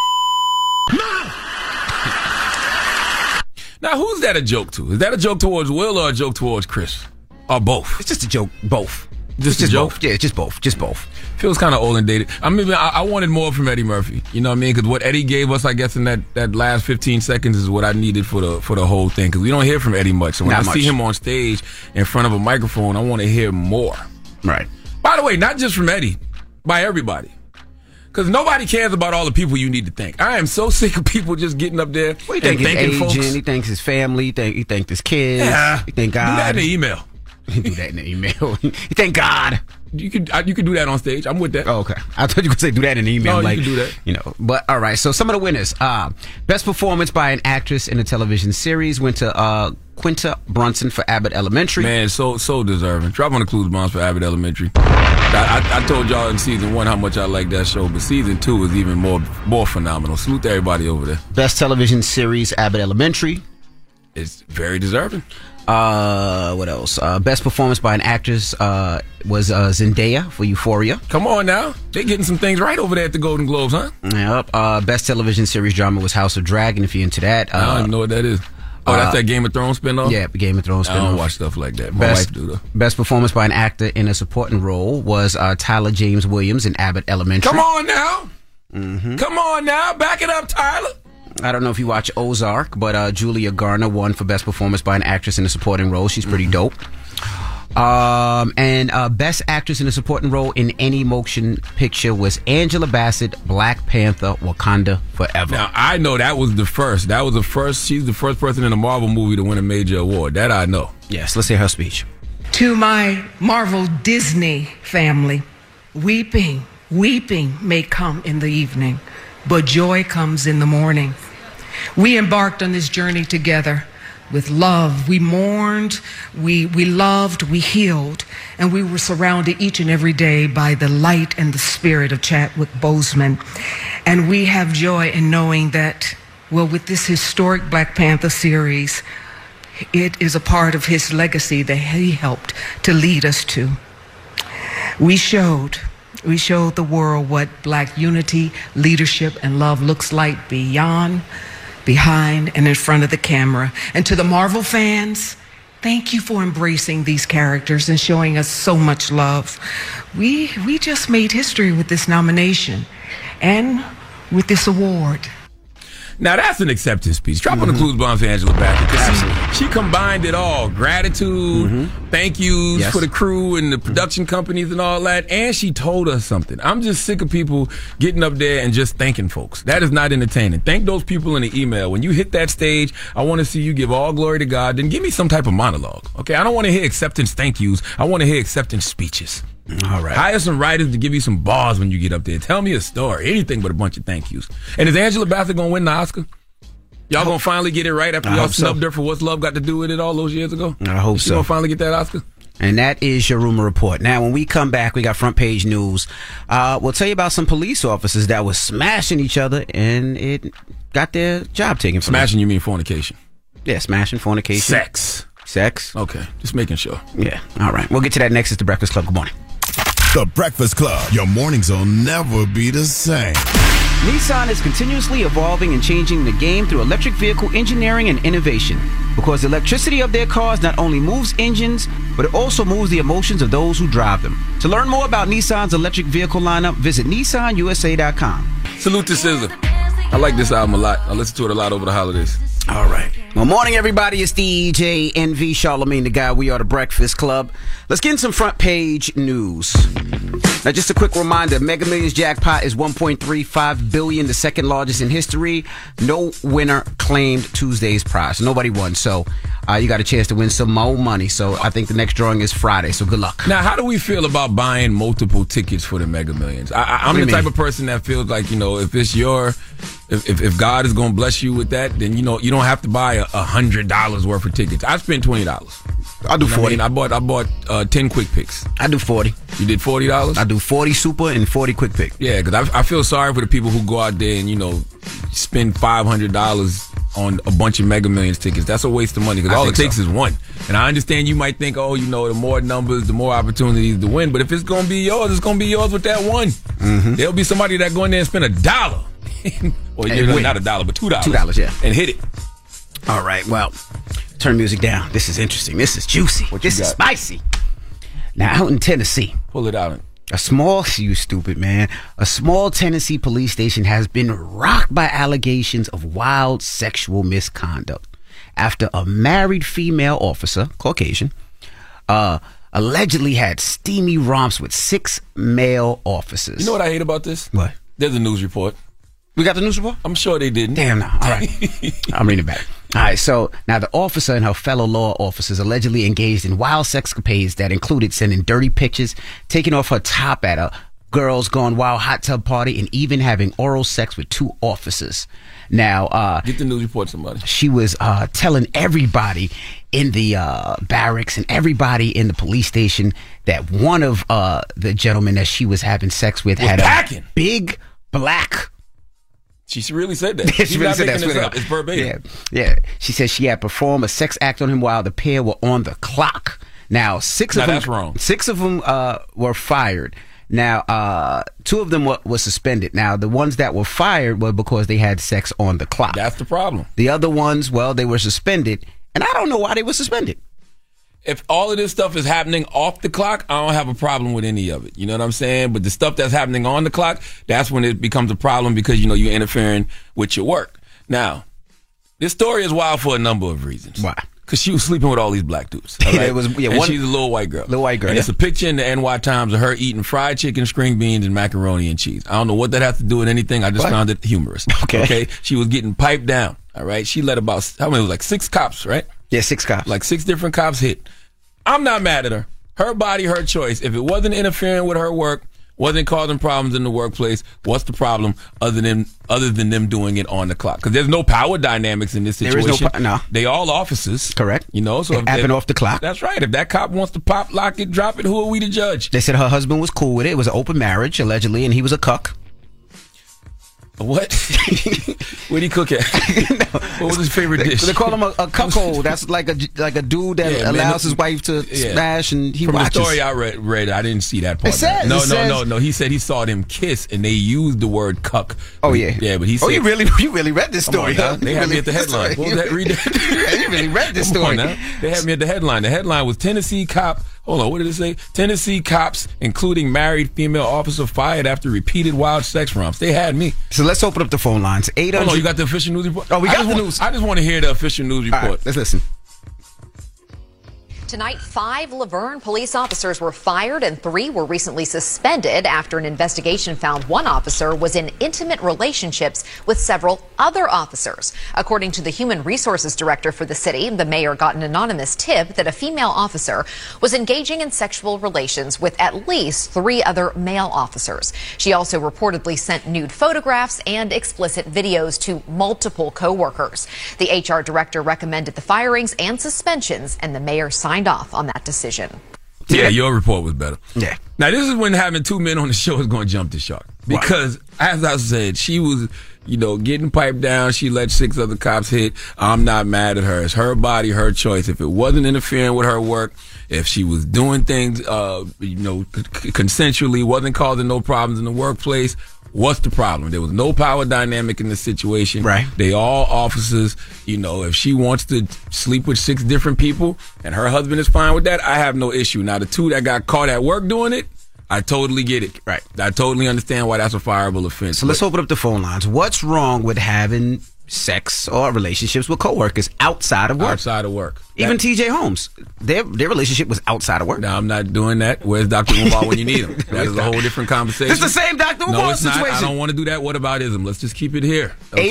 Speaker 1: Now, who's that a joke to? Is that a joke towards Will or a joke towards Chris? Or both?
Speaker 19: It's just a joke. Both.
Speaker 1: Just a joke?
Speaker 19: Both. Yeah, just both.
Speaker 1: Feels kind of old and dated. I wanted more from Eddie Murphy. You know what I mean? Because what Eddie gave us, I guess, in that last 15 seconds is what I needed for the whole thing. Because we don't hear from Eddie much. So when I see him on stage in front of a microphone, I want to hear more.
Speaker 19: Right.
Speaker 1: By the way, not just from Eddie, by everybody. Because nobody cares about all the people you need to thank. I am so sick of people just getting up there
Speaker 19: he thanks his agent,
Speaker 1: folks.
Speaker 19: He thanks his family, he thanks his kids,
Speaker 1: yeah.
Speaker 19: he thank God.
Speaker 1: Do that in the email.
Speaker 19: Do that in the email. He thank God.
Speaker 1: You could do that on stage. I'm with that.
Speaker 19: Oh, okay. I thought you could say do that in email.
Speaker 1: No, you could do that.
Speaker 19: You know, but all right. So some of the winners. Best performance by an actress in a television series went to Quinta Brunson for Abbott Elementary.
Speaker 1: Man, so deserving. Drop on the clues bombs for Abbott Elementary. I told y'all in season 1 how much I like that show, but season 2 is even more phenomenal. Salute to everybody over there.
Speaker 19: Best television series, Abbott Elementary.
Speaker 1: It's very deserving.
Speaker 19: What else? Best performance by an actress was Zendaya for Euphoria.
Speaker 1: Come on now. They getting some things right over there at the Golden Globes, huh?
Speaker 19: Yep. Best television series drama was House of Dragon, if you're into that.
Speaker 1: I don't even know what that is. Oh, that's that Game of Thrones spinoff?
Speaker 19: Yeah, Game of Thrones spinoff.
Speaker 1: I don't watch stuff like that. My wife do, though.
Speaker 19: Best performance by an actor in a supporting role was Tyler James Williams in Abbott Elementary.
Speaker 1: Come on now. Mm-hmm. Come on now. Back it up, Tyler.
Speaker 19: I don't know if you watch Ozark, but Julia Garner won for best performance by an actress in a supporting role. She's pretty dope. And best actress in a supporting role in any motion picture was Angela Bassett, Black Panther, Wakanda Forever.
Speaker 1: Now, I know that was the first. That was the first. She's the first person in a Marvel movie to win a major award. That I know.
Speaker 19: Yes, let's hear her speech.
Speaker 2: To my Marvel Disney family, weeping may come in the evening, but joy comes in the morning. We embarked on this journey together with love. We mourned, we loved, we healed, and we were surrounded each and every day by the light and the spirit of Chadwick Boseman. And we have joy in knowing that, well, with this historic Black Panther series, it is a part of his legacy that he helped to lead us to. We showed the world what Black unity, leadership, and love looks like beyond, behind, and in front of the camera. And to the Marvel fans, thank you for embracing these characters and showing us so much love. We just made history with this nomination and with this award.
Speaker 1: Now that's an acceptance speech. Drop on the clues bombs for Angela Bassett, because she combined it all. Gratitude, thank yous for the crew and the production companies and all that. And she told us something. I'm just sick of people getting up there and just thanking folks. That is not entertaining. Thank those people in the email. When you hit that stage, I want to see you give all glory to God. Then give me some type of monologue. Okay, I don't want to hear acceptance thank yous. I want to hear acceptance speeches.
Speaker 19: All right.
Speaker 1: Hire some writers to give you some bars when you get up there. Tell me a story. Anything but a bunch of thank yous. And is Angela Bassett going to win the Oscar? Y'all going to finally get it right after y'all snubbed her for What's Love Got to Do With It all those years ago?
Speaker 19: I hope so.
Speaker 1: She going to finally get that Oscar?
Speaker 19: And that is your rumor report. Now, when we come back, we got front page news. We'll tell you about some police officers that were smashing each other, and it got their job taken from them.
Speaker 1: Smashing, you mean fornication?
Speaker 19: Yeah, smashing, fornication. Sex.
Speaker 1: Okay, just making sure.
Speaker 19: Yeah, all right. We'll get to that next. It's The Breakfast Club. Good morning.
Speaker 4: The Breakfast Club. Your mornings will never be the same.
Speaker 19: Nissan is continuously evolving and changing the game through electric vehicle engineering and innovation. Because the electricity of their cars not only moves engines, but it also moves the emotions of those who drive them. To learn more about Nissan's electric vehicle lineup, visit nissanusa.com.
Speaker 1: Salute to SZA. I like this album a lot. I listen to it a lot over the holidays.
Speaker 19: All right. Well, morning, everybody. It's DJ NV Charlamagne, the guy. We are The Breakfast Club. Let's get in some front page news. Now, just a quick reminder, Mega Millions jackpot is $1.35 billion, the second largest in history. No winner claimed Tuesday's prize. Nobody won, so you got a chance to win some more money. So I think the next drawing is Friday, so good luck.
Speaker 1: Now, how do we feel about buying multiple tickets for the Mega Millions? I'm the type of person that feels like, if it's if God is going to bless you with that, then, you don't have to buy $100 worth of tickets. I spent $20.
Speaker 19: I'll do 40.
Speaker 1: I bought 10 quick picks.
Speaker 19: I do 40.
Speaker 1: You did $40?
Speaker 19: I do 40 super and 40 quick pick.
Speaker 1: Yeah, because I feel sorry for the people who go out there and, spend $500 on a bunch of Mega Millions tickets. That's a waste of money because all it takes is one. And I understand you might think, the more numbers, the more opportunities to win. But if it's going to be yours, it's going to be yours with that one. Mm-hmm. There'll be somebody that go in there and spend $1. Or not $1, but $2.
Speaker 19: $2, yeah.
Speaker 1: And hit it.
Speaker 19: All right, well, turn music down. This is interesting. This is juicy. This is spicy. Now, out in Tennessee.
Speaker 1: Pull it out.
Speaker 19: You stupid man. A small Tennessee police station has been rocked by allegations of wild sexual misconduct after a married female officer, Caucasian, allegedly had steamy romps with 6 male officers.
Speaker 1: You know what I hate about this?
Speaker 19: What?
Speaker 1: There's a news report.
Speaker 19: We got the news report?
Speaker 1: I'm sure they didn't.
Speaker 19: Damn, no. All right. I'm reading it back. All right, so now the officer and her fellow law officers allegedly engaged in wild sexcapades that included sending dirty pictures, taking off her top at a girls gone wild hot tub party, and even having oral sex with 2 officers. Now,
Speaker 1: get the news report, somebody.
Speaker 19: She was telling everybody in the barracks and everybody in the police station that one of the gentlemen that she was having sex with had a big black.
Speaker 1: She really said that.
Speaker 19: She really said that.
Speaker 1: It's verbatim.
Speaker 19: Yeah. She said she had performed a sex act on him while the pair were on the clock. Now, 6 of them.
Speaker 1: That's wrong.
Speaker 19: 6 of them were fired. Now, 2 of them were suspended. Now, the ones that were fired were because they had sex on the clock.
Speaker 1: That's the problem.
Speaker 19: The other ones, well, they were suspended, and I don't know why they were suspended.
Speaker 1: If all of this stuff is happening off the clock, I don't have a problem with any of it. You know what I'm saying? But the stuff that's happening on the clock, that's when it becomes a problem because, you know, you're interfering with your work. Now, this story is wild for a number of reasons.
Speaker 19: Why?
Speaker 1: Because she was sleeping with all these black dudes. All right? And she's a little white girl. And it's a picture in the NY Times of her eating fried chicken, string beans, and macaroni and cheese. I don't know what that has to do with anything. I just found it humorous. Okay. She was getting piped down. All right. She let about, how many? It was like 6 cops, right?
Speaker 19: Yeah, 6 cops.
Speaker 1: Like 6 different cops hit. I'm not mad at her. Her body, her choice. If it wasn't interfering with her work, wasn't causing problems in the workplace, what's the problem other than them doing it on the clock? Because there's no power dynamics in this situation.
Speaker 19: There is no.
Speaker 1: They all officers.
Speaker 19: Correct.
Speaker 1: You know, so
Speaker 19: it happened off the clock.
Speaker 1: That's right. If that cop wants to pop, lock it, drop it, who are we to judge?
Speaker 19: They said her husband was cool with it. It was an open marriage, allegedly, and he was a cuck.
Speaker 1: What? Where'd he cook at? What was his favorite dish?
Speaker 19: They call him a cuckold. That's like a dude that allows his wife to smash, and he
Speaker 1: From
Speaker 19: watches.
Speaker 1: the story I read, I didn't see that part.
Speaker 19: It says,
Speaker 1: No. He said he saw them kiss, and they used the word cuck.
Speaker 19: Oh yeah,
Speaker 1: yeah. But he said,
Speaker 19: you really read this story, huh?
Speaker 1: They had me at the headline. What was that? Read that.
Speaker 19: You really read this story.
Speaker 1: They had me at the headline. The headline was Tennessee cop. Hold on, what did it say? Tennessee cops, including married female officer, fired after repeated wild sex romps. They had me.
Speaker 19: So let's open up the phone lines. 800.
Speaker 1: Oh, you got the official news report?
Speaker 19: Oh, we got the news.
Speaker 1: I just want to hear the official news report.
Speaker 19: All right, let's listen.
Speaker 6: Tonight, 5 Laverne police officers were fired and 3 were recently suspended after an investigation found one officer was in intimate relationships with several other officers. According to the human resources director for the city, the mayor got an anonymous tip that a female officer was engaging in sexual relations with at least 3 other male officers. She also reportedly sent nude photographs and explicit videos to multiple co-workers. The HR director recommended the firings and suspensions, and the mayor signed off on that decision.
Speaker 1: Yeah, your report was better.
Speaker 19: Yeah.
Speaker 1: Now, this is when having 2 men on the show is going to jump the shark. Because, as I said, she was, getting piped down. She let 6 other cops hit. I'm not mad at her. It's her body, her choice. If it wasn't interfering with her work, if she was doing things, consensually, wasn't causing no problems in the workplace, what's the problem? There was no power dynamic in the situation.
Speaker 19: Right.
Speaker 1: They all officers. If she wants to sleep with 6 different people and her husband is fine with that, I have no issue. Now, the 2 that got caught at work doing it, I totally get it.
Speaker 19: Right.
Speaker 1: I totally understand why that's a fireable offense.
Speaker 19: So let's open up the phone lines. What's wrong with having sex or relationships with coworkers outside of work?
Speaker 1: Outside of work.
Speaker 19: Even TJ Holmes, their relationship was outside of work.
Speaker 1: No, I'm not doing that. Where's Dr. Umar when you need him? That is a whole different conversation.
Speaker 19: It's the same Dr. Umar
Speaker 1: situation. No, it's
Speaker 19: situation.
Speaker 1: not. I don't want to do that. What about ism? Let's just keep it here. Okay?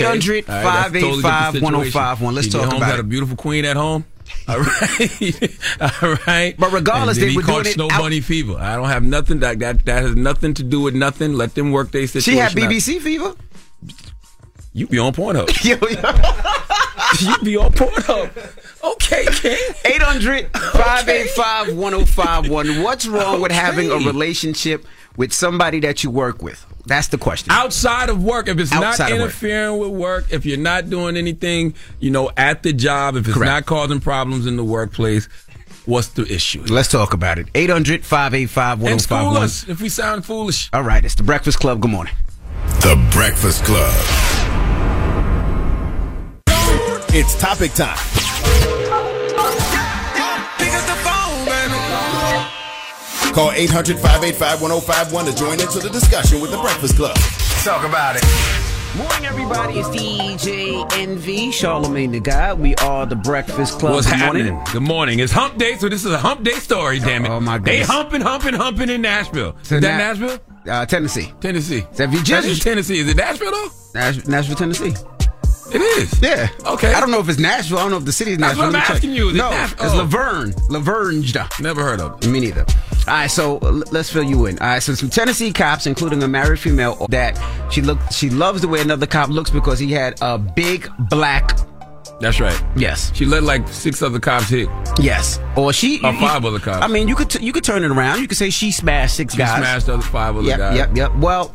Speaker 19: 800-585-1051. Let's talk
Speaker 1: Holmes
Speaker 19: about
Speaker 1: had a beautiful queen at home. All right. All right.
Speaker 19: But regardless,
Speaker 1: they
Speaker 19: were
Speaker 1: caught
Speaker 19: doing
Speaker 1: snow bunny fever. I don't have nothing. That has nothing to do with nothing. Let them work their situation.
Speaker 19: She had BBC fever?
Speaker 1: You be on Pornhub. You be on Pornhub. Okay, King.
Speaker 19: 800-585-1051. What's wrong with having a relationship with somebody that you work with? That's the question.
Speaker 1: Outside of work, if it's not interfering with work, if you're not doing anything, at the job, if it's not causing problems in the workplace, what's the issue?
Speaker 19: Let's talk about it. 800-585-1051.
Speaker 1: And school us if we sound foolish.
Speaker 19: All right, it's the Breakfast Club. Good morning.
Speaker 4: The Breakfast Club. It's topic time. Call 800-585-1051 to join into the discussion with the Breakfast Club.
Speaker 19: Talk about it. Morning, everybody. It's DJ NV, Charlamagne the God. We are the Breakfast Club.
Speaker 1: What's happening?
Speaker 19: Morning.
Speaker 1: Good morning. It's Hump Day, so this is a Hump Day story, damn it.
Speaker 19: Oh, my goodness.
Speaker 1: They humping in Nashville. Is that Nashville?
Speaker 19: Tennessee.
Speaker 1: Tennessee.
Speaker 19: So if you just
Speaker 1: Tennessee. Is it Nashville, though?
Speaker 19: Nashville, Tennessee.
Speaker 1: It is?
Speaker 19: Yeah.
Speaker 1: Okay.
Speaker 19: I don't know if it's Nashville. I don't know if the city is Nashville.
Speaker 1: That's what I'm asking you. Is it
Speaker 19: No,
Speaker 1: Nashville?
Speaker 19: it's
Speaker 1: Oh.
Speaker 19: Laverne. Laverne.
Speaker 1: Never heard of it.
Speaker 19: Me neither. All right, so let's fill you in. All right, so some Tennessee cops, including a married female, that she loves the way another cop looks because he had a big black.
Speaker 1: That's right.
Speaker 19: Yes.
Speaker 1: She let like 6 other cops hit.
Speaker 19: Yes. Or
Speaker 1: 5 other cops.
Speaker 19: I mean, you could turn it around. You could say she smashed 6 guys.
Speaker 1: She smashed other 5 other guys.
Speaker 19: Yep. Well,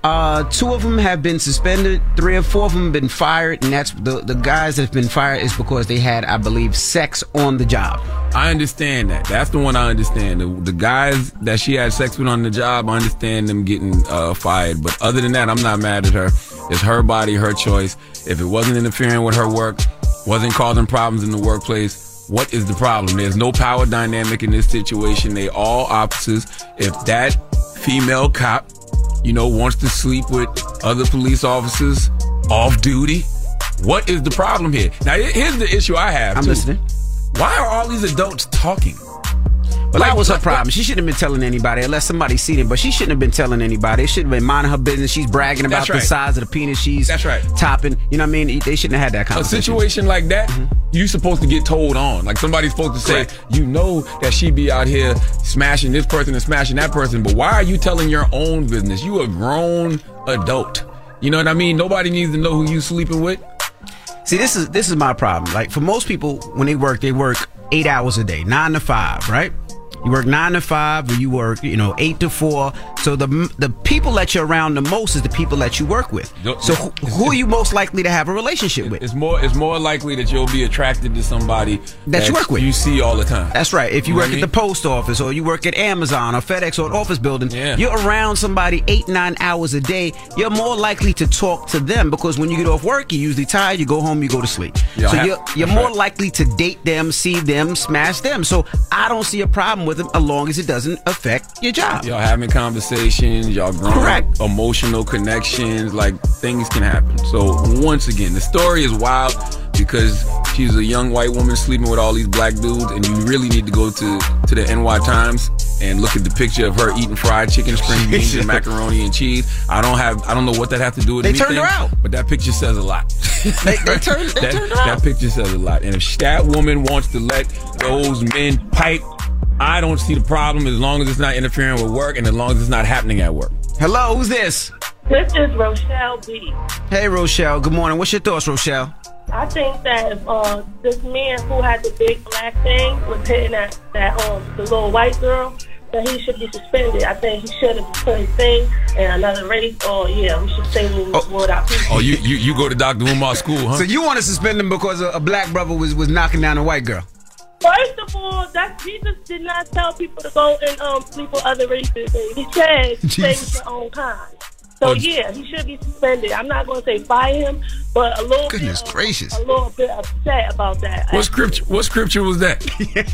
Speaker 19: 2 of them have been suspended. 3 or 4 of them have been fired, and that's the guys that have been fired is because they had, I believe, sex on the job.
Speaker 1: I understand that. That's the one I understand. The guys that she had sex with on the job, I understand them getting fired. But other than that, I'm not mad at her. It's her body, her choice. If it wasn't interfering with her work, wasn't causing problems in the workplace, what is the problem? There's no power dynamic in this situation. They all officers. If that female cop, wants to sleep with other police officers off duty, what is the problem here? Now, here's the issue I have.
Speaker 19: I'm listening.
Speaker 1: Why are all these adults talking?
Speaker 19: Well, that was her problem. She shouldn't have been telling anybody unless somebody seen it, but she shouldn't have been telling anybody. It should have been minding her business. She's bragging about the size of the penis she's topping. You know what I mean? They shouldn't have had that conversation.
Speaker 1: A situation like that, you're supposed to get told on. Like somebody's supposed to say, that she be out here smashing this person and smashing that person, but why are you telling your own business? You a grown adult. You know what I mean? Nobody needs to know who you sleeping with.
Speaker 19: See, this is my problem. Like for most people, when they work 8 hours a day, 9 to 5, right? You work 9 to 5, or you work, 8 to 4. So the people that you're around the most is the people that you work with. So who are you most likely to have a relationship with?
Speaker 1: It's more likely that you'll be attracted to somebody
Speaker 19: that you work with.
Speaker 1: You see all the time.
Speaker 19: That's right. If you work at the post office, or you work at Amazon or FedEx or an office building, you're around somebody 8-9 hours a day. You're more likely to talk to them because when you get off work, you're usually tired. You go home, you go to sleep. You're more likely to date them, see them, smash them. So I don't see a problem with them as long as it doesn't affect your job.
Speaker 1: Y'all having conversations, y'all growing emotional connections, like things can happen. So once again, the story is wild because she's a young white woman sleeping with all these black dudes, and you really need to go to the NY Times and look at the picture of her eating fried chicken, string beans, and macaroni and cheese. I don't know what that has to do with anything.
Speaker 19: They turned her out.
Speaker 1: But that picture says a lot.
Speaker 19: They turned her out.
Speaker 1: That picture says a lot. And if that woman wants to let those men pipe, I don't see the problem as long as it's not interfering with work and as long as it's not happening at work.
Speaker 19: Hello, who's this?
Speaker 21: This is Rochelle B.
Speaker 19: Hey, Rochelle. Good morning. What's your thoughts, Rochelle?
Speaker 21: I think that if this man who had the big black thing was hitting the little white girl, that he should be suspended. I think he should have put his thing in another race. We should stay with our people.
Speaker 1: Oh, you go to Dr. Umar school, huh?
Speaker 19: So you want to suspend him because a black brother was knocking down a white girl?
Speaker 21: First of all, Jesus did not tell people to go and sleep with other races. He said stay with your own kind. So he should be suspended. I'm not going to say fire him, but a little
Speaker 19: gracious,
Speaker 21: a little bit upset about that.
Speaker 1: What scripture was that?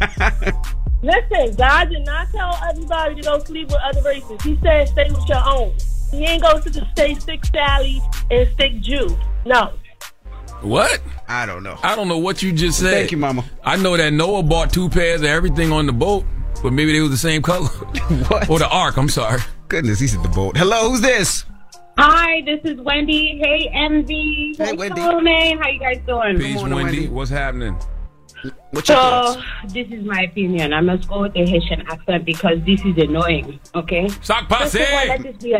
Speaker 21: Listen, God did not tell everybody to go sleep with other races. He said stay with your own. He ain't go to the stay stick Sally and stick Jew. No.
Speaker 1: What?
Speaker 19: I don't know.
Speaker 1: I don't know what you just said.
Speaker 19: Thank you, Mama.
Speaker 1: I know that Noah bought 2 pairs of everything on the boat, but maybe they were the same color.
Speaker 19: What?
Speaker 1: Or the ark, I'm sorry.
Speaker 19: Goodness, he's at the boat. Hello, who's this?
Speaker 25: Hi, this is Wendy. Hey, MV.
Speaker 19: Hey, Wendy.
Speaker 25: Man. How you guys doing?
Speaker 1: Peace, Wendy. What's happening?
Speaker 19: What's your thoughts?
Speaker 25: This is my opinion. I must go with the Haitian accent because this is annoying, okay?
Speaker 1: Sac passe!
Speaker 25: Let this be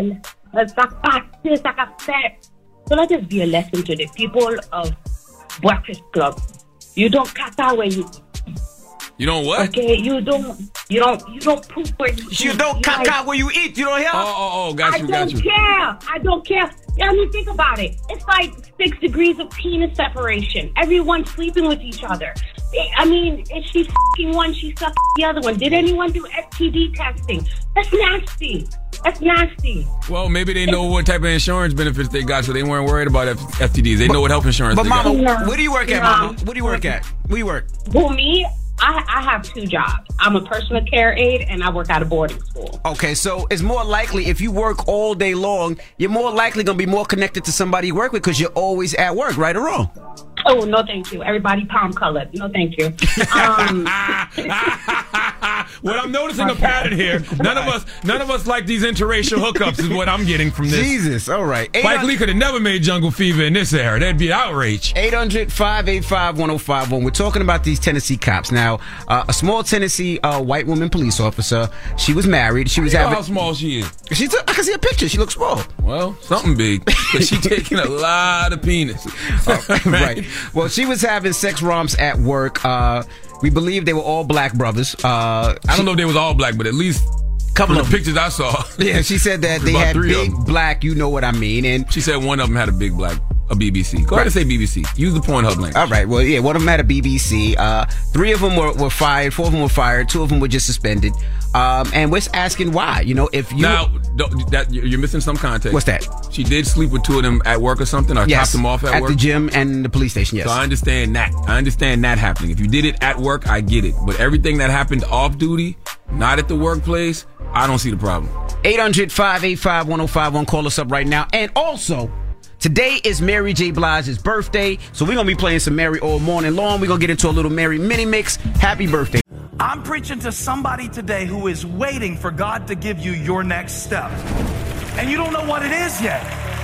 Speaker 25: So let this be a lesson to the people of Breakfast Club. You don't caca where you eat.
Speaker 1: You don't what?
Speaker 25: Okay, you don't poop where you eat.
Speaker 19: You don't caca where you eat. You don't hear?
Speaker 1: Oh, got you.
Speaker 25: I don't care. I mean, think about it. It's like 6 degrees of penis separation. Everyone's sleeping with each other. I mean, if she's fucking one, she's fucking the other one. Did anyone do STD testing? That's nasty.
Speaker 1: Well, maybe they know what type of insurance benefits they got, so they weren't worried about STDs. They know what health insurance they got.
Speaker 19: But, Mama, where do you work at, Mama? Where do you work at? Where you work?
Speaker 25: Who, me? I have 2 jobs. I'm a personal care aide, and I work at a boarding school.
Speaker 19: Okay, so it's more likely if you work all day long, you're more likely going to be more connected to somebody you work with because you're always at work, right or wrong?
Speaker 25: Oh, no, thank you. Everybody palm colored. No, thank you.
Speaker 1: What I'm noticing a pattern here. None of us like these interracial hookups is what I'm getting from this.
Speaker 19: Jesus, all right.
Speaker 1: Spike Lee could have never made Jungle Fever in this era. That'd be outrage.
Speaker 19: 800-585-1051. We're talking about these Tennessee cops. Now, a small Tennessee white woman police officer, she was married. She was having...
Speaker 1: how small she is?
Speaker 19: I can see a picture. She looks small.
Speaker 1: Well, something big. Because she's taking a lot of penis.
Speaker 19: Right. Well, she was having sex romps at work. We believe they were all black brothers. I
Speaker 1: don't know if they was all black, but at least a couple of pictures I saw.
Speaker 19: Yeah, she said that they had big black, you know what I mean. And
Speaker 1: she said one of them had a big black, a BBC. Go ahead and say BBC. Use the Pornhub link.
Speaker 19: All right. Well, yeah, one of them had a BBC. 3 of them were fired. 4 of them were fired. 2 of them were just suspended. And we're asking why. You know, if you...
Speaker 1: Now, you're missing some context.
Speaker 19: What's that?
Speaker 1: She did sleep with 2 of them at work or something, or topped them off at work?
Speaker 19: At the gym and the police station, yes.
Speaker 1: So I understand that. I understand that happening. If you did it at work, I get it. But everything that happened off duty, not at the workplace, I don't see the problem.
Speaker 19: 800-585-1051. Call us up right now. And also... today is Mary J. Blige's birthday, so we're going to be playing some Mary all morning long. We're going to get into a little Mary mini mix. Happy birthday.
Speaker 26: I'm preaching to somebody today who is waiting for God to give you your next step. And you don't know what it is yet.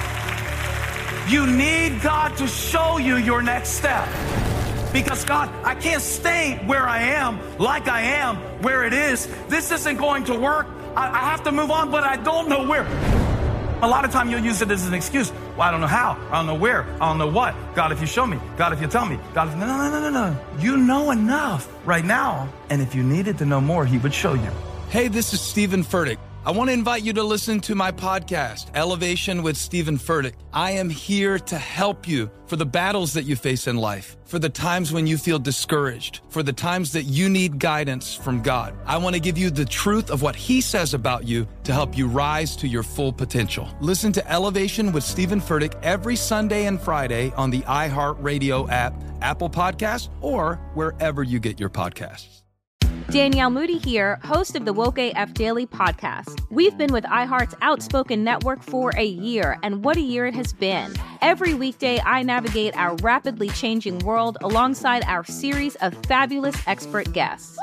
Speaker 26: You need God to show you your next step. Because God, I can't stay where I am, like I am, where it is. This isn't going to work. I have to move on, but I don't know where. A lot of time you'll use it as an excuse. Well, I don't know how. I don't know where. I don't know what. God, if you show me. God, if you tell me. God, if... No. You know enough right now. And if you needed to know more, he would show you.
Speaker 27: Hey, this is Stephen Furtick. I want to invite you to listen to my podcast, Elevation with Stephen Furtick. I am here to help you for the battles that you face in life, for the times when you feel discouraged, for the times that you need guidance from God. I want to give you the truth of what he says about you to help you rise to your full potential. Listen to Elevation with Stephen Furtick every Sunday and Friday on the iHeartRadio app, Apple Podcasts, or wherever you get your podcasts.
Speaker 12: Danielle Moody here, host of the Woke AF Daily podcast. We've been with iHeart's Outspoken Network for a year, and what a year it has been. Every weekday, I navigate our rapidly changing world alongside our series of fabulous expert guests.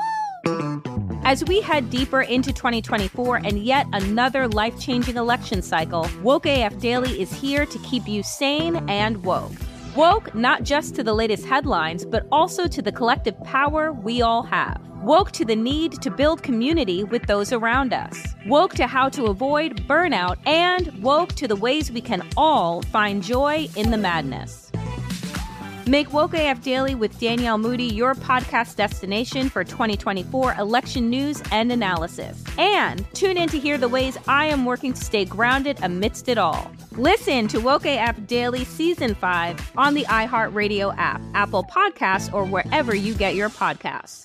Speaker 12: As we head deeper into 2024 and yet another life-changing election cycle, Woke AF Daily is here to keep you sane and woke. Woke not just to the latest headlines, but also to the collective power we all have. Woke to the need to build community with those around us. Woke to how to avoid burnout, and woke to the ways we can all find joy in the madness. Make Woke AF Daily with Danielle Moody your podcast destination for 2024 election news and analysis. And tune in to hear the ways I am working to stay grounded amidst it all. Listen to Woke AF Daily Season 5 on the iHeartRadio app, Apple Podcasts, or wherever you get your podcasts.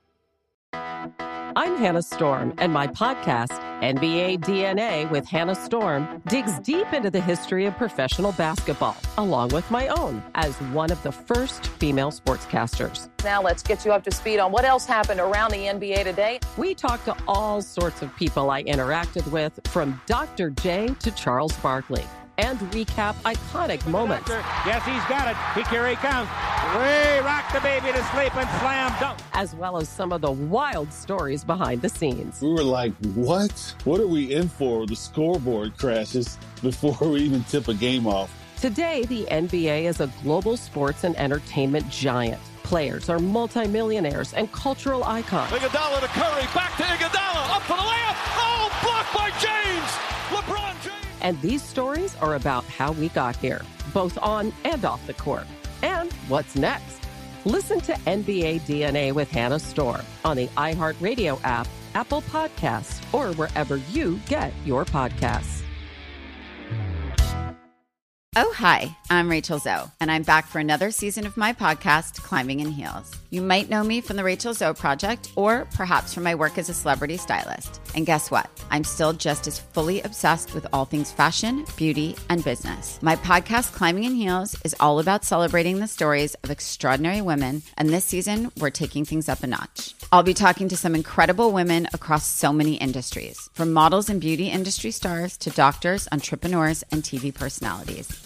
Speaker 13: I'm Hannah Storm, and my podcast, NBA DNA with Hannah Storm, digs deep into the history of professional basketball, along with my own, as one of the first female sportscasters.
Speaker 14: Now let's get you up to speed on what else happened around the NBA today.
Speaker 13: We talked to all sorts of people I interacted with, from Dr. J to Charles Barkley, and recap iconic moments.
Speaker 15: Yes, he's got it. Here he comes. Ray, rock the baby to sleep and slam dunk.
Speaker 13: As well as some of the wild stories behind the scenes.
Speaker 16: We were like, what? What are we in for? The scoreboard crashes before we even tip a game off.
Speaker 13: Today, the NBA is a global sports and entertainment giant. Players are multimillionaires and cultural icons.
Speaker 17: Iguodala to Curry, back to Iguodala, up for the layup. Oh, blocked by James. LeBron James.
Speaker 13: And these stories are about how we got here, both on and off the court. And what's next? Listen to NBA DNA with Hannah Storm on the iHeartRadio app, Apple Podcasts, or wherever you get your podcasts.
Speaker 18: Oh, hi, I'm Rachel Zoe, and I'm back for another season of my podcast, Climbing in Heels. You might know me from the Rachel Zoe Project, or perhaps from my work as a celebrity stylist. And guess what? I'm still just as fully obsessed with all things fashion, beauty, and business. My podcast, Climbing in Heels, is all about celebrating the stories of extraordinary women, and this season, we're taking things up a notch. I'll be talking to some incredible women across so many industries, from models and beauty industry stars to doctors, entrepreneurs, and TV personalities.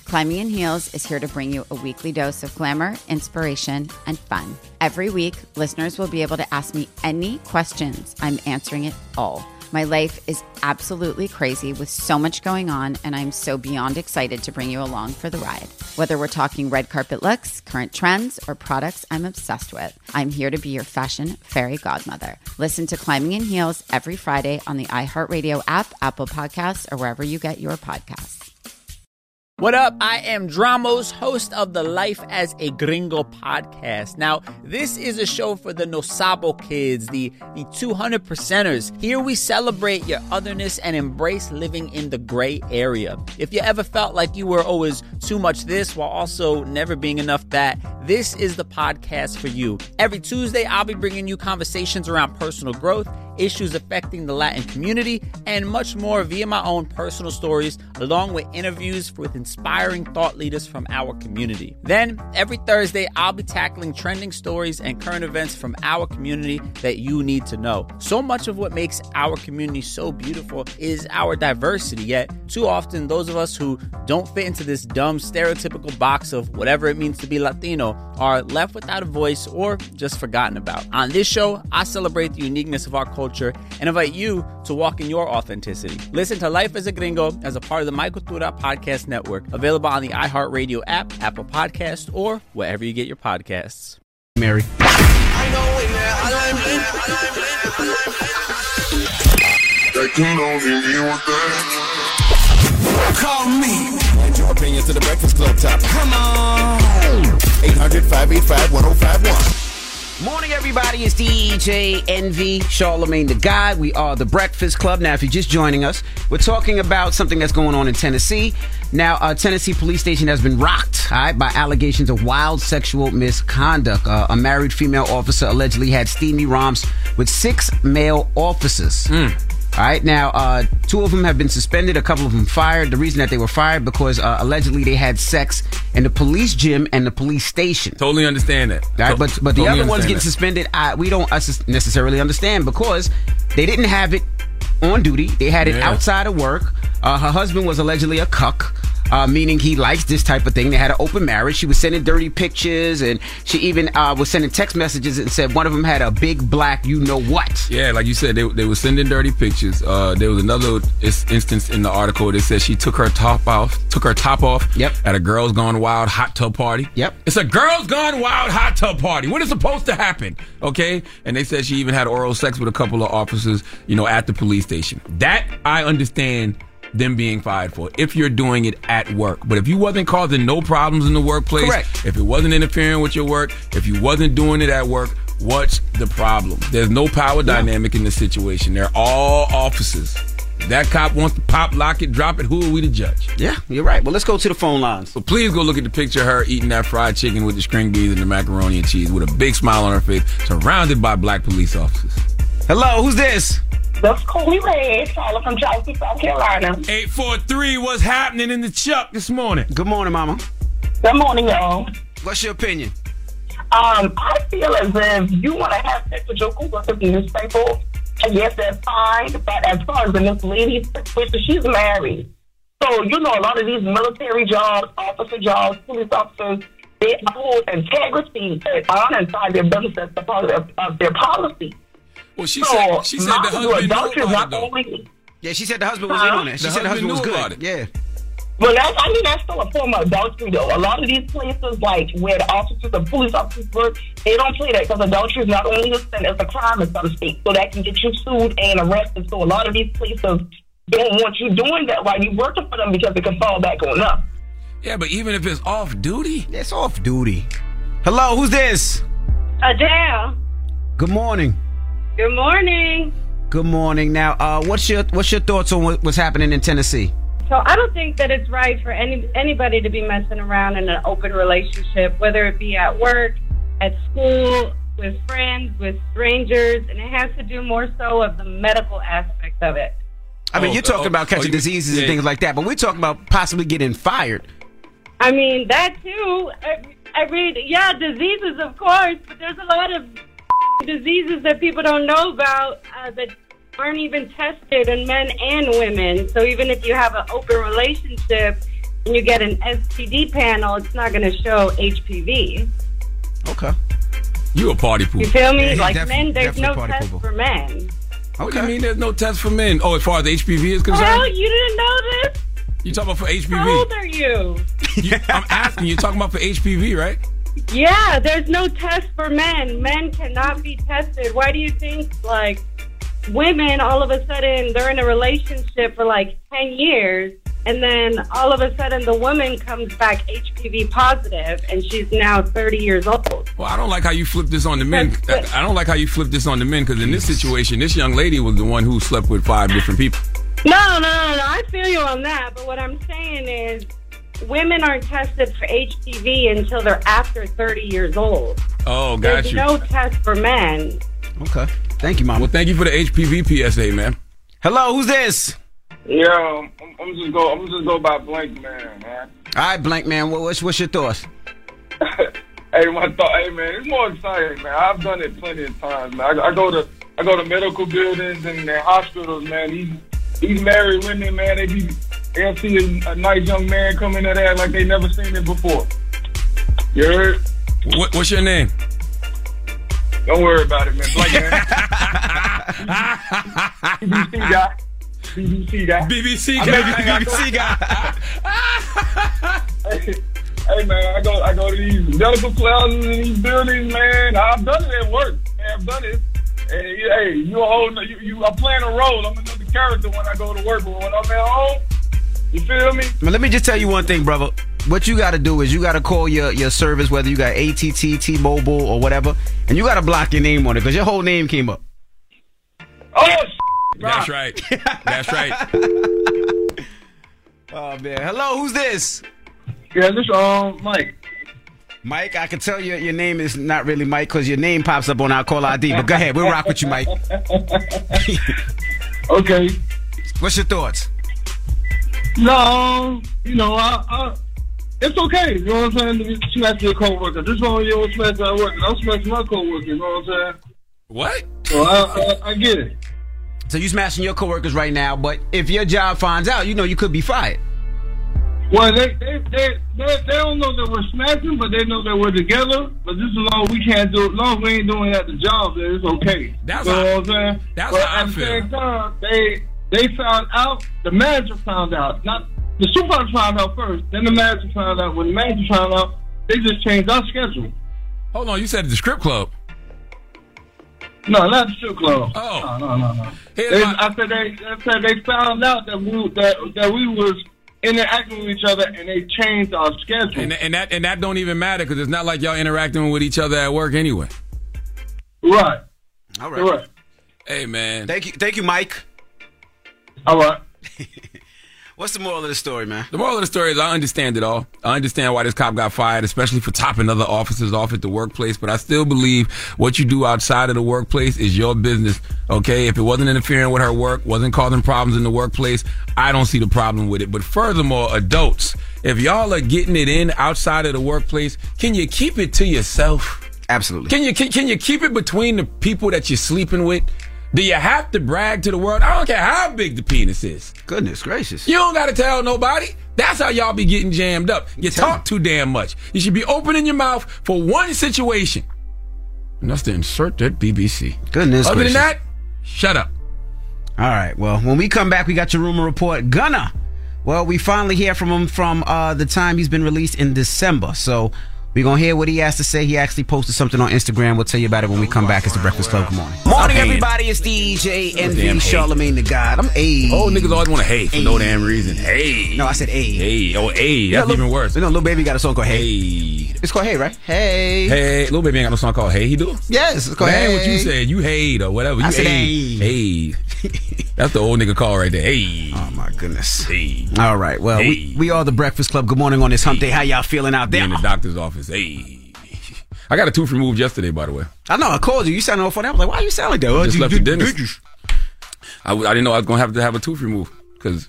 Speaker 18: Climbing in Heels is here to bring you a weekly dose of glamour, inspiration, and fun. Every week, listeners will be able to ask me any questions. I'm answering it all. My life is absolutely crazy with so much going on, and I'm so beyond excited to bring you along for the ride. Whether we're talking red carpet looks, current trends, or products I'm obsessed with, I'm here to be your fashion fairy godmother. Listen to Climbing in Heels every Friday on the iHeartRadio app, Apple Podcasts, or wherever you get your podcasts.
Speaker 11: What up? I am Dramos, host of the Life as a Gringo podcast. Now, this is a show for the No Sabo kids, the 200%ers. Here we celebrate your otherness and embrace living in the gray area. If you ever felt like you were always too much this while also never being enough that, this is the podcast for you. Every Tuesday, I'll be bringing you conversations around personal growth, issues affecting the Latin community, and much more via my own personal stories, along with interviews with inspiring thought leaders from our community. Then, every Thursday, I'll be tackling trending stories and current events from our community that you need to know. So much of what makes our community so beautiful is our diversity, yet too often those of us who don't fit into this dumb stereotypical box of whatever it means to be Latino are left without a voice or just forgotten about. On this show, I celebrate the uniqueness of our culture and invite you to walk in your authenticity. Listen to Life as a Gringo as a part of the My Cultura Podcast Network, available on the iHeartRadio app, Apple Podcasts, or wherever you get your podcasts.
Speaker 19: Mary.
Speaker 4: Call me. And your opinion to the Breakfast Club topic.
Speaker 19: Come on.
Speaker 4: 800-585-1051.
Speaker 19: Morning, everybody. It's DJ Envy, Charlemagne the God. We are the Breakfast Club. Now, if you're just joining us, we're talking about something that's going on in Tennessee. Now, Tennessee police station has been rocked, all right, by allegations of wild sexual misconduct. A married female officer allegedly had steamy romps with 6 male officers. All right, now, 2 of them have been suspended, a couple of them fired. The reason that they were fired because allegedly they had sex in the police gym and the police station.
Speaker 1: Totally understand that.
Speaker 19: All right, but the other ones getting suspended, we don't necessarily understand because they didn't have it on duty. They had it outside of work. Her husband was allegedly a cuck. Meaning he likes this type of thing. They had an open marriage. She was sending dirty pictures, and she even was sending text messages and said one of them had a big black you-know-what.
Speaker 1: Yeah, like you said, they were sending dirty pictures. There was another instance in the article that said she took her top off at a Girls Gone Wild hot tub party.
Speaker 19: Yep.
Speaker 1: It's a Girls Gone Wild hot tub party. What is supposed to happen? Okay? And they said she even had oral sex with a couple of officers, at the police station. That, I understand them being fired for if you're doing it at work. But if you wasn't causing no problems in the workplace,
Speaker 19: correct,
Speaker 1: if it wasn't interfering with your work, if you wasn't doing it at work, what's the problem? There's no power dynamic in the situation. They're all officers. If that cop wants to pop, lock it, drop it, who are we to judge?
Speaker 19: Yeah, you're right. Well, let's go to the phone lines.
Speaker 1: So please go look at the picture of her eating that fried chicken with the string beans and the macaroni and cheese with a big smile on her face, surrounded by black police officers.
Speaker 19: Hello, who's this?
Speaker 25: That's Coley Red, calling from Charleston, South Carolina.
Speaker 1: 843, what's happening in the Chuck this morning?
Speaker 19: Good morning, Mama.
Speaker 25: Good morning, y'all.
Speaker 19: What's your opinion?
Speaker 25: I feel as if you want to have sex with your coworkers in this newspaper, I guess that's fine. But as far as this lady, she's married. So, a lot of these military jobs, officer jobs, police officers, they hold integrity and honor inside their business as a part of their policy.
Speaker 1: Well, she said the husband knew about
Speaker 19: it. Yeah, she said the husband was in on it. She said the husband was good. Yeah.
Speaker 25: Well, that's still a form of adultery, though. A lot of these places, like where the officers, the police officers work, they don't play that because adultery is not only a sin, it's a crime, so to speak. So that can get you sued and arrested. So a lot of these places don't want you doing that while you're working for them because it can fall back on them.
Speaker 1: Yeah, but even if it's off duty?
Speaker 19: It's off duty. Hello, who's this?
Speaker 5: Adele.
Speaker 19: Good morning.
Speaker 5: Good morning.
Speaker 19: Good morning. Now, what's your thoughts on what's happening in Tennessee?
Speaker 5: So I don't think that it's right for anybody to be messing around in an open relationship, whether it be at work, at school, with friends, with strangers, and it has to do more so of the medical aspect of it.
Speaker 19: I mean, you're talking about catching diseases and things like that, but we're talking about possibly getting fired.
Speaker 5: I mean, that too. I mean, yeah, diseases, of course, but there's a lot of diseases that people don't know about that aren't even tested in men and women. So even if you have an open relationship, and you get an STD panel, it's not going to show HPV.
Speaker 19: Okay.
Speaker 1: You a party pooper.
Speaker 5: You feel me?
Speaker 19: Yeah,
Speaker 5: like men, there's no test
Speaker 19: pooper.
Speaker 5: for men.
Speaker 1: What do you mean there's no test for men? Oh, as far as HPV is concerned?
Speaker 5: Hell, you didn't know this?
Speaker 1: You talking about for HPV?
Speaker 5: How old are you?
Speaker 1: I'm asking you, talking about for HPV, right?
Speaker 5: Yeah, there's no test for men. Men cannot be tested. Why do you think, like, women, all of a sudden, they're in a relationship for, like, 10 years, and then all of a sudden the woman comes back HPV positive, and she's now 30 years old.
Speaker 1: Well, I don't like how you flip this on the men. I don't like how you flip this on the men, because in this situation, this young lady was the one who slept with 5 different people.
Speaker 5: No. I feel you on that, but what I'm saying is women aren't tested for HPV until they're after 30 years old.
Speaker 1: Oh, got
Speaker 5: There's
Speaker 1: you.
Speaker 5: no test for men.
Speaker 19: Okay. Thank you, Mama.
Speaker 1: Well, thank you for the HPV PSA, man.
Speaker 19: Hello, who's this?
Speaker 3: Yo, I'm just go by Blank Man, man.
Speaker 19: All right, Blank Man. What's your thoughts?
Speaker 3: Hey, man, it's more exciting, man. I've done it plenty of times, man. I go to medical buildings and hospitals, man. These married women, man, they'll see a nice young man come in there like they never seen it before. You heard?
Speaker 1: What's your name?
Speaker 3: Don't worry about it, man. Blank Man. BBC guy.
Speaker 19: BBC guy.
Speaker 3: Hey, man, I go to these medical plazas in these buildings, man. I've done it at work. I've done it. And, hey, I'm playing a role. I'm another character when I go to work, but when I'm at home, you feel me?
Speaker 19: But let me just tell you one thing, brother. What you got to do is you got to call your service, whether you got ATT, T-Mobile, or whatever, and you got to block your name on it because your whole name came up.
Speaker 3: Oh,
Speaker 1: That's right. That's right.
Speaker 19: Oh, man. Hello, who's this?
Speaker 3: Yeah, this Mike.
Speaker 19: Mike, I can tell you your name is not really Mike because your name pops up on our call ID. But go ahead, we'll rock with you, Mike.
Speaker 3: Okay.
Speaker 19: What's your thoughts?
Speaker 3: No, it's okay. You know what I'm saying? To smash your coworker. This one you don't smash my work. I'm smashing my coworker. You know what I'm saying?
Speaker 1: What?
Speaker 3: So I get it.
Speaker 19: So you smashing your coworkers right now, but if your job finds out, you could be fired.
Speaker 3: Well, they don't know that we're smashing, but they know that we're together. But just as long as we can't do it, as long as we ain't doing it at the job, then it's okay.
Speaker 1: That's
Speaker 3: you know what I'm saying?
Speaker 1: That's
Speaker 3: but
Speaker 1: how I
Speaker 3: at
Speaker 1: feel.
Speaker 3: the same time, they found out. The manager found out. Not the supervisor found out first. Then the manager found out. When the manager found out, they just changed our schedule.
Speaker 1: Hold on, you said the strip club.
Speaker 3: No, not the strip club.
Speaker 1: Oh,
Speaker 3: no. I said they found out that we was interacting with each other, and they changed our schedule.
Speaker 1: And that don't even matter because it's not like y'all interacting with each other at work anyway.
Speaker 3: Right.
Speaker 19: All right.
Speaker 3: Correct.
Speaker 1: Hey, man.
Speaker 19: Thank you, Mike.
Speaker 3: All right.
Speaker 19: What's the moral of the story, man?
Speaker 1: The moral of the story is I understand it all. I understand why this cop got fired, especially for topping other officers off at the workplace. But I still believe what you do outside of the workplace is your business, okay? If it wasn't interfering with her work, wasn't causing problems in the workplace, I don't see the problem with it. But furthermore, adults, if y'all are getting it in outside of the workplace, can you keep it to yourself?
Speaker 19: Absolutely.
Speaker 1: Can you keep it between the people that you're sleeping with? Do you have to brag to the world? I don't care how big the penis is.
Speaker 19: Goodness gracious.
Speaker 1: You don't got to tell nobody. That's how y'all be getting jammed up. You talk too damn much. You should be opening your mouth for one situation. And that's to insert that BBC.
Speaker 19: Goodness
Speaker 1: Other
Speaker 19: gracious.
Speaker 1: than that, shut up.
Speaker 19: All right. Well, when we come back, we got your rumor report. Gunna. Well, we finally hear from him from the time he's been released in December. So we're going to hear what he has to say. He actually posted something on Instagram. We'll tell you about it when we come back. It's the Breakfast Club. Good morning. Morning, everybody. It's DJ Envy, Charlamagne the God. I'm A.
Speaker 1: Oh, niggas always want to hate for no damn reason. Hey.
Speaker 19: No, I said A.
Speaker 1: Hey. Oh, A. That's even worse.
Speaker 19: You know, Lil Baby got a song called Hey. It's called Hey, right? Hey.
Speaker 1: Hey. Lil Baby ain't got no song called Hey. He do?
Speaker 19: Yes. It's called
Speaker 1: That
Speaker 19: Hey.
Speaker 1: ain't what you said. You hate or whatever.
Speaker 19: I said Hey.
Speaker 1: Hey. That's the old nigga call right there. Hey.
Speaker 19: Oh, my goodness.
Speaker 1: Hey.
Speaker 19: All right. Well,
Speaker 1: Hey.
Speaker 19: we are the Breakfast Club. Good morning on this hump day. How y'all feeling out there?
Speaker 1: In the doctor's office. Hey. I got a tooth removed yesterday, by the way.
Speaker 19: I know. I called you. You sounded all funny. I was like, why you sound like that?
Speaker 1: I just left the dentist. I didn't know I was going to have a tooth removed because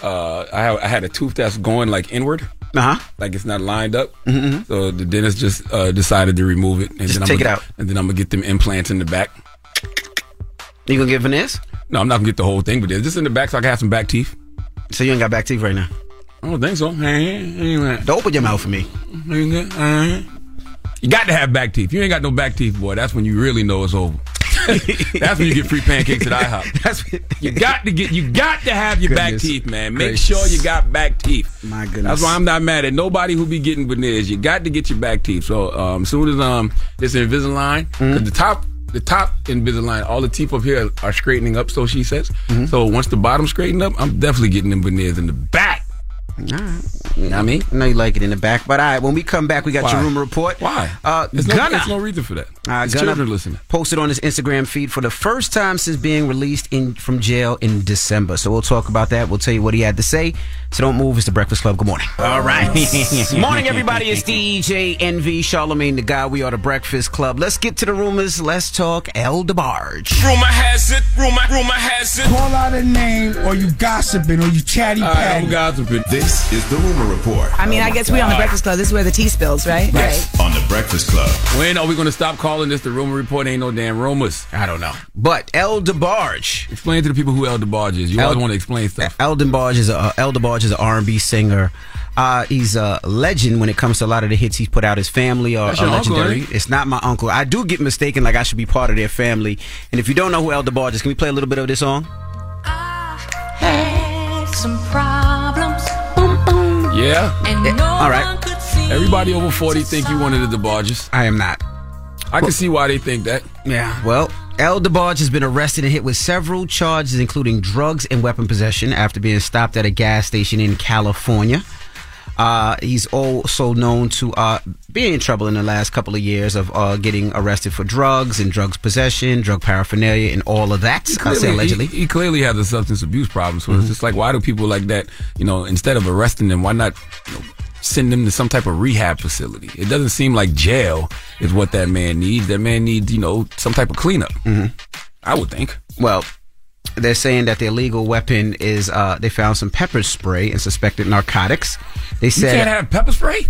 Speaker 1: I had a tooth that's going like inward. Like it's not lined up.
Speaker 19: Mm-hmm.
Speaker 1: So the dentist just decided to remove it. And
Speaker 19: Just
Speaker 1: then
Speaker 19: take it out.
Speaker 1: And then I'm going to get them implants in the back.
Speaker 19: You going to get veneers?
Speaker 1: No, I'm not going to get the whole thing, but it's just in the back so I can have some back teeth.
Speaker 19: So you ain't got back teeth right now?
Speaker 1: I don't think so.
Speaker 19: Don't open your mouth for me.
Speaker 1: You got to have back teeth. You ain't got no back teeth, boy. That's when you really know it's over. That's when you get free pancakes at IHOP. You got to have your back teeth, man. Make sure you got back teeth.
Speaker 19: My goodness.
Speaker 1: That's why I'm not mad at nobody who be getting veneers. You got to get your back teeth. So as soon as this Invisalign, because the top Invisalign, all the teeth up here are straightening up, so she says. So once the bottom straightened up, I'm definitely getting them veneers in the back.
Speaker 19: All right. You know what I mean? I know you like it in the back. But all right, when we come back, we got your rumor report.
Speaker 1: Why? There's no reason for that.
Speaker 19: Gunna
Speaker 1: listening.
Speaker 19: Posted on his Instagram feed for the first time since being released from jail in December. So we'll talk about that. We'll tell you what he had to say. So don't move. It's the Breakfast Club. Good morning. All right. Morning, everybody. It's DJ NV, Charlamagne the Guy. We are the Breakfast Club. Let's get to the rumors. Let's talk El DeBarge.
Speaker 22: Rumor has it. Rumor has it.
Speaker 23: Call out a name, or you gossiping, or you chatty patty.
Speaker 1: I'm gossiping.
Speaker 4: This is the Rumor Report.
Speaker 7: I mean, I guess we're on the Breakfast Club. This is where the tea spills, right?
Speaker 4: Yes, on the Breakfast Club.
Speaker 1: When are we going to stop calling this the Rumor Report? Ain't no damn rumors.
Speaker 19: I don't know. But El DeBarge.
Speaker 1: Explain to the people who El DeBarge is. You always want to explain stuff.
Speaker 19: El DeBarge is an R&B singer. He's a legend when it comes to a lot of the hits he's put out. His family are legendary.
Speaker 1: Uncle,
Speaker 19: It's not my uncle. I do get mistaken like I should be part of their family. And if you don't know who El DeBarge is, can we play a little bit of this song?
Speaker 8: Had some problems. Boom, boom.
Speaker 1: Yeah.
Speaker 19: All right.
Speaker 1: Everybody over 40 think you one of the DeBarges.
Speaker 19: I am not.
Speaker 1: I can see why they think that.
Speaker 19: Yeah, well, El DeBarge has been arrested and hit with several charges, including drugs and weapon possession, after being stopped at a gas station in California. He's also known to be in trouble in the last couple of years of getting arrested for drugs and drugs possession, drug paraphernalia, and all of that. I say allegedly.
Speaker 1: He clearly has a substance abuse problem. So it's just like, why do people like that, instead of arresting them, why not send them to some type of rehab facility? It doesn't seem like jail is what that man needs. That man needs, some type of cleanup. I would think.
Speaker 19: Well, they're saying that the illegal weapon is, they found some pepper spray and suspected narcotics. They said,
Speaker 1: you can't have pepper spray?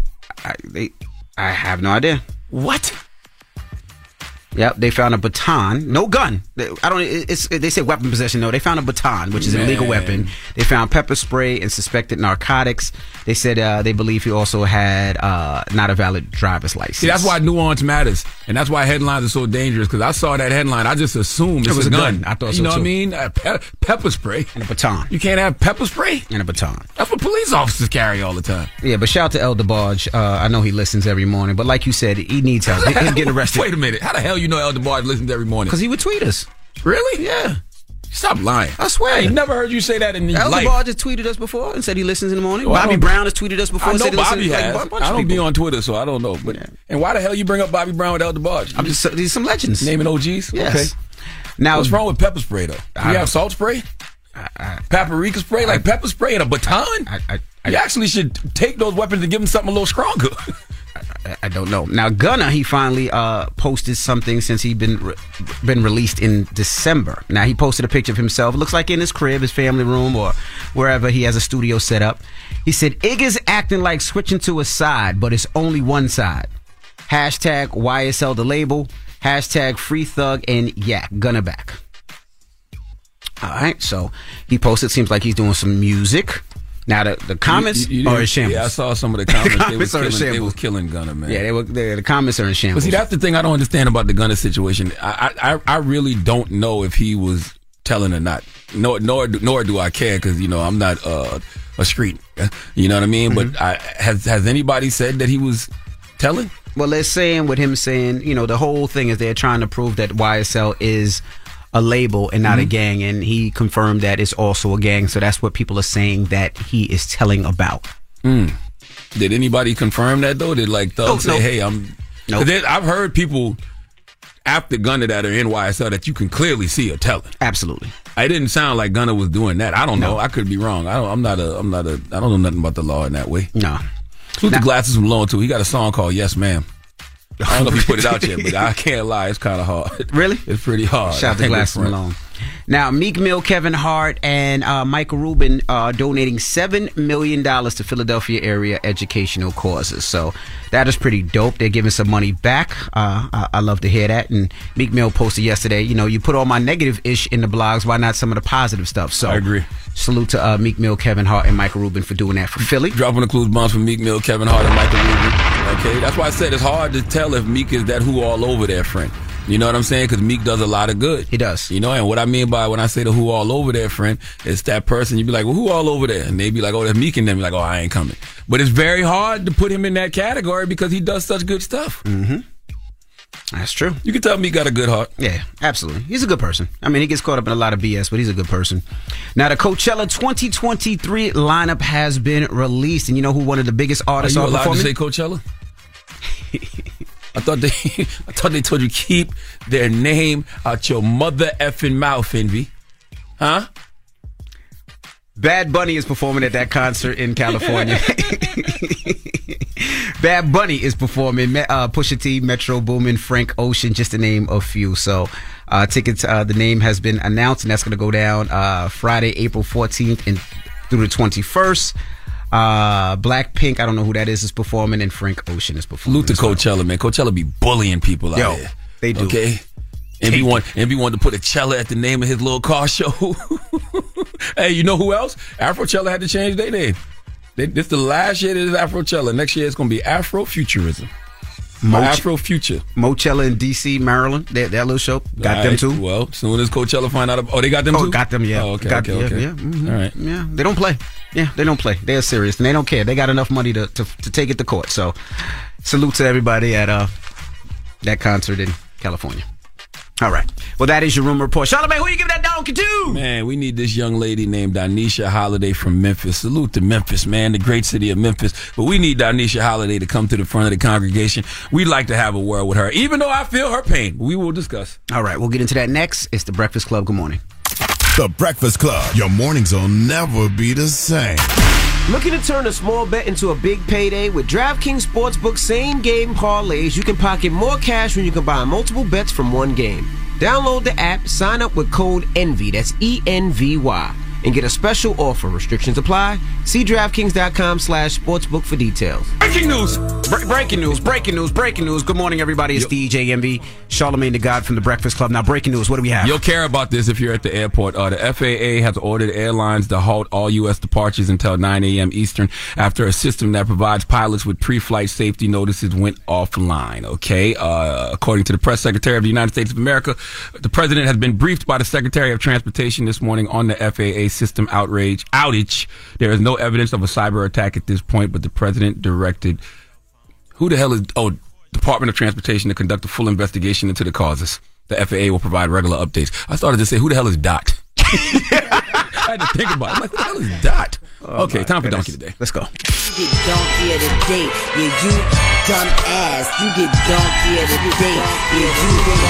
Speaker 19: I have no idea.
Speaker 1: What?
Speaker 19: Yep, they found a baton, no gun. They said weapon possession. No, they found a baton, which is an illegal weapon. They found pepper spray and suspected narcotics. They said they believe he also had not a valid driver's license.
Speaker 1: See, that's why nuance matters, and that's why headlines are so dangerous. Because I saw that headline, I just assumed it was a gun.
Speaker 19: I thought so
Speaker 1: You know
Speaker 19: too.
Speaker 1: what I mean? Pepper spray
Speaker 19: and a baton.
Speaker 1: You can't have pepper spray
Speaker 19: and a baton.
Speaker 1: That's what police officers carry all the time.
Speaker 19: Yeah, but shout out to El DeBarge. I know he listens every morning, but like you said, he needs help. Him getting arrested.
Speaker 1: Wait a minute, how the hell you know El DeBarge listens every morning?
Speaker 19: Because he would tweet us.
Speaker 1: Really?
Speaker 19: Yeah.
Speaker 1: Stop lying.
Speaker 19: I swear.
Speaker 1: I ain't never heard you say that in your life.
Speaker 19: El DeBarge has tweeted us before and said he listens in the morning.
Speaker 1: Well,
Speaker 19: Bobby Brown has tweeted us before.
Speaker 1: I know
Speaker 19: said
Speaker 1: Bobby has.
Speaker 19: I
Speaker 1: don't be on Twitter, so I don't know. But and why the hell you bring up Bobby Brown with El DeBarge?
Speaker 19: I'm just these some legends.
Speaker 1: Naming OGs?
Speaker 19: Yes.
Speaker 1: Okay.
Speaker 19: Now,
Speaker 1: what's wrong with pepper spray, though? Do you have salt spray? Paprika spray? Like pepper spray and a baton? You actually should take those weapons and give them something a little stronger.
Speaker 19: I don't know. Now, Gunna, he finally posted something since he'd been released in December. Now, he posted a picture of himself. It looks like in his crib, his family room, or wherever he has a studio set up. He said, Iggy's acting like switching to a side, but it's only one side. Hashtag YSL the label. Hashtag Free Thug and Yak. Gunna back. All right, so he posted. Seems like he's doing some music. Now the comments are in shambles.
Speaker 1: Yeah, I saw some of the comments. They was killing Gunna, man.
Speaker 19: Yeah, the comments are in shambles.
Speaker 1: But see, that's the thing I don't understand about the Gunna situation. I really don't know if he was telling or not. Nor do I care because I'm not a street. You know what I mean? But has anybody said that he was telling?
Speaker 19: Well, they're saying with him saying, the whole thing is they're trying to prove that YSL is a label and not a gang, and he confirmed that it's also a gang. So that's what people are saying that he is telling about.
Speaker 1: Did anybody confirm that though? Did Thug say, "Hey, I'm"?
Speaker 19: Nope.
Speaker 1: I've heard people after Gunna that are in YSL that you can clearly see are telling.
Speaker 19: Absolutely.
Speaker 1: It didn't sound like Gunna was doing that. I don't know. I could be wrong. I don't know nothing about the law in that way.
Speaker 19: No.
Speaker 1: Who's the glasses from Low too? He got a song called "Yes, Ma'am." I don't know if he put it out yet, but I can't lie. It's kind of hard.
Speaker 19: Really?
Speaker 1: It's pretty hard.
Speaker 19: Shout out to Glasses Malone. Now, Meek Mill, Kevin Hart, and Michael Rubin are donating $7 million to Philadelphia area educational causes. So that is pretty dope. They're giving some money back. I love to hear that. And Meek Mill posted yesterday, you put all my negative-ish in the blogs. Why not some of the positive stuff? So
Speaker 1: I agree.
Speaker 19: Salute to Meek Mill, Kevin Hart, and Michael Rubin for doing that for Philly.
Speaker 1: Dropping the clues bombs for Meek Mill, Kevin Hart, and Michael Rubin. Okay, that's why I said it's hard to tell if Meek is that who all over there friend. You know what I'm saying? Because Meek does a lot of good.
Speaker 19: He does.
Speaker 1: You know, and what I mean by when I say the who all over there friend, it's that person you be like, well, who all over there? And they be like, oh, that's Meek, and then be like, oh, I ain't coming. But it's very hard to put him in that category because he does such good stuff.
Speaker 19: Mm-hmm. That's true.
Speaker 1: You can tell Meek got a good heart.
Speaker 19: Yeah, absolutely. He's a good person. I mean, he gets caught up in a lot of BS, but he's a good person. Now, the Coachella 2023 lineup has been released, and you know who one of the biggest artists are performing?
Speaker 1: Are you allowed to say Coachella? I thought they told you keep their name out your mother effing mouth, Envy. Huh?
Speaker 19: Bad Bunny is performing at that concert in California. Bad Bunny is performing. Pusha T, Metro Boomin, Frank Ocean, just to name a few. So tickets, the name has been announced, and that's going to go down Friday, April 14th and through the 21st. Blackpink, I don't know who that is performing, and Frank Ocean is performing.
Speaker 1: Salute to Coachella, man. Coachella be bullying people out there.
Speaker 19: They do.
Speaker 1: Okay? Envy wanted to put a Cella at the name of his little car show. Hey, you know who else? Afrochella had to change their name. This the last year that is Afrochella. Next year it's going to be Afrofuturism. Afrofuture.
Speaker 19: Mochella in D.C., Maryland. That little show. Got them too.
Speaker 1: Well, as soon as Coachella find out. Oh, they got them too?
Speaker 19: Got them, yeah.
Speaker 1: Oh, okay.
Speaker 19: Yeah.
Speaker 1: Mm-hmm. All right.
Speaker 19: Yeah, they don't play. Yeah, they don't play. They're serious, and they don't care. They got enough money to take it to court. So, salute to everybody at that concert in California. All right. Well, that is your rumor report. Charlamagne, who you give that donkey to?
Speaker 1: Man, we need this young lady named Donisha Holiday from Memphis. Salute to Memphis, man, the great city of Memphis. But we need Donisha Holiday to come to the front of the congregation. We'd like to have a word with her, even though I feel her pain. We will discuss.
Speaker 19: All right. We'll get into that next. It's The Breakfast Club. Good morning.
Speaker 4: The Breakfast Club. Your mornings will never be the same.
Speaker 2: Looking to turn a small bet into a big payday? With DraftKings Sportsbook same-game parlays, you can pocket more cash when you combine multiple bets from one game. Download the app, sign up with code ENVY, that's ENVY, and get a special offer. Restrictions apply. See DraftKings.com/sportsbook for details.
Speaker 19: Breaking news! Breaking news. Good morning, everybody. It's DJ Envy, Charlamagne the God from The Breakfast Club. Now, breaking news. What do we have?
Speaker 1: You'll care about this if you're at the airport. The FAA has ordered airlines to halt all U.S. departures until 9 a.m. Eastern after a system that provides pilots with pre-flight safety notices went offline. Okay? According to the press secretary of the United States of America, the president has been briefed by the Secretary of Transportation this morning on the FAA system outage. There is no evidence of a cyber attack at this point, but the president directed Department of Transportation to conduct a full investigation into the causes. The FAA will provide regular updates. I started to say, who the hell is Dot? I had to think about it. I'm like, who the hell is Dot? Okay, time for Donkey today.
Speaker 19: Let's go.
Speaker 6: You get Donkey of the day. Yeah, you dumb ass. You get Donkey of the day. Yeah,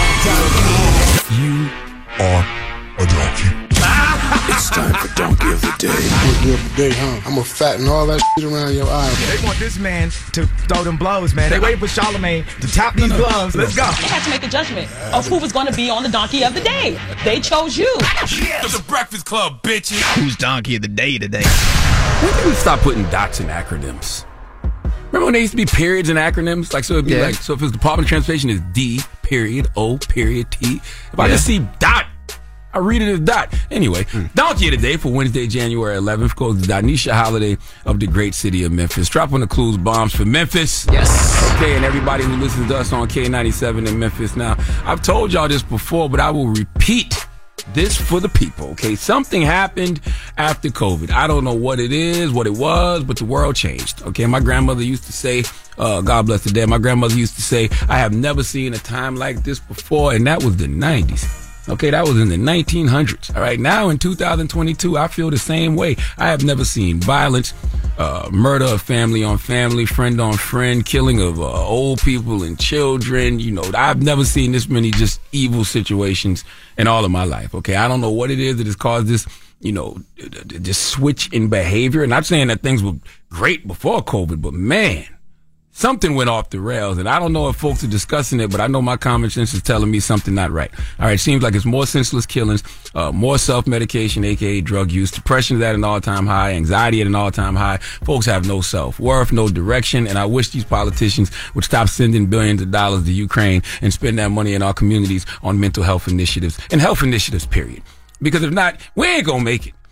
Speaker 6: you dumb ass.
Speaker 24: You are a donkey. It's time for Donkey of the Day.
Speaker 9: Donkey of the Day, huh? I'm gonna fatten all that shit around your eyes.
Speaker 10: They want this man to throw them blows, man. They waiting for Charlamagne to tap these gloves. Let's go.
Speaker 20: They had to make a judgment of who was going to be on the Donkey of the Day. They chose you.
Speaker 22: Yes. The Breakfast Club, bitches.
Speaker 10: Who's Donkey of the Day today?
Speaker 1: When did we stop putting dots in acronyms? Remember when there used to be periods in acronyms? Like, so it'd be like, so if it's Department of Transportation, it's D, period, O, period, T. If I just see dot, I read it as dot. Anyway, Donkey of the Day for Wednesday, January 11th goes to Donisha Holiday of the great city of Memphis. Drop on the clues bombs for Memphis.
Speaker 19: Yes.
Speaker 1: Okay, and everybody who listens to us on K97 in Memphis. Now, I've told y'all this before, but I will repeat this for the people, okay? Something happened after COVID. I don't know what it is, what it was, but the world changed, okay? My grandmother used to say, God bless the dead, my grandmother used to say, I have never seen a time like this before, and that was the 90s. Okay, that was in the 1900s. All right, now in 2022, I feel the same way. I have never seen violence, murder of family on family, friend on friend, killing of old people and children. You know, I've never seen this many just evil situations in all of my life. Okay, I don't know what it is that has caused this, you know, this switch in behavior. Not saying that things were great before COVID, but man, something went off the rails, and I don't know if folks are discussing it, but I know my common sense is telling me something not right. All right, seems like it's more senseless killings, more self-medication, aka drug use, depression is at an all-time high, anxiety at an all-time high. Folks have no self-worth, no direction, and I wish these politicians would stop sending billions of dollars to Ukraine and spend that money in our communities on mental health initiatives, and health initiatives, period. Because if not, we ain't gonna make it.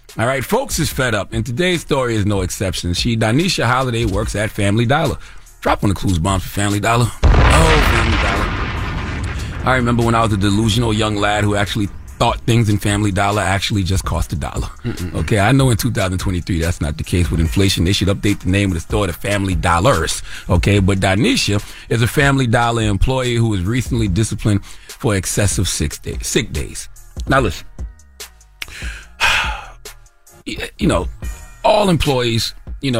Speaker 1: All right, folks is fed up, and today's story is no exception. Donisha Holiday works at Family Dollar. Drop on the clues bombs for Family Dollar. Oh, Family Dollar. I remember when I was a delusional young lad who actually thought things in Family Dollar actually just cost $1. Okay, I know in 2023 that's not the case. With inflation, they should update the name of the store to Family Dollars. Okay, but Donisha is a Family Dollar employee who was recently disciplined for excessive sick days. Now listen, all employees,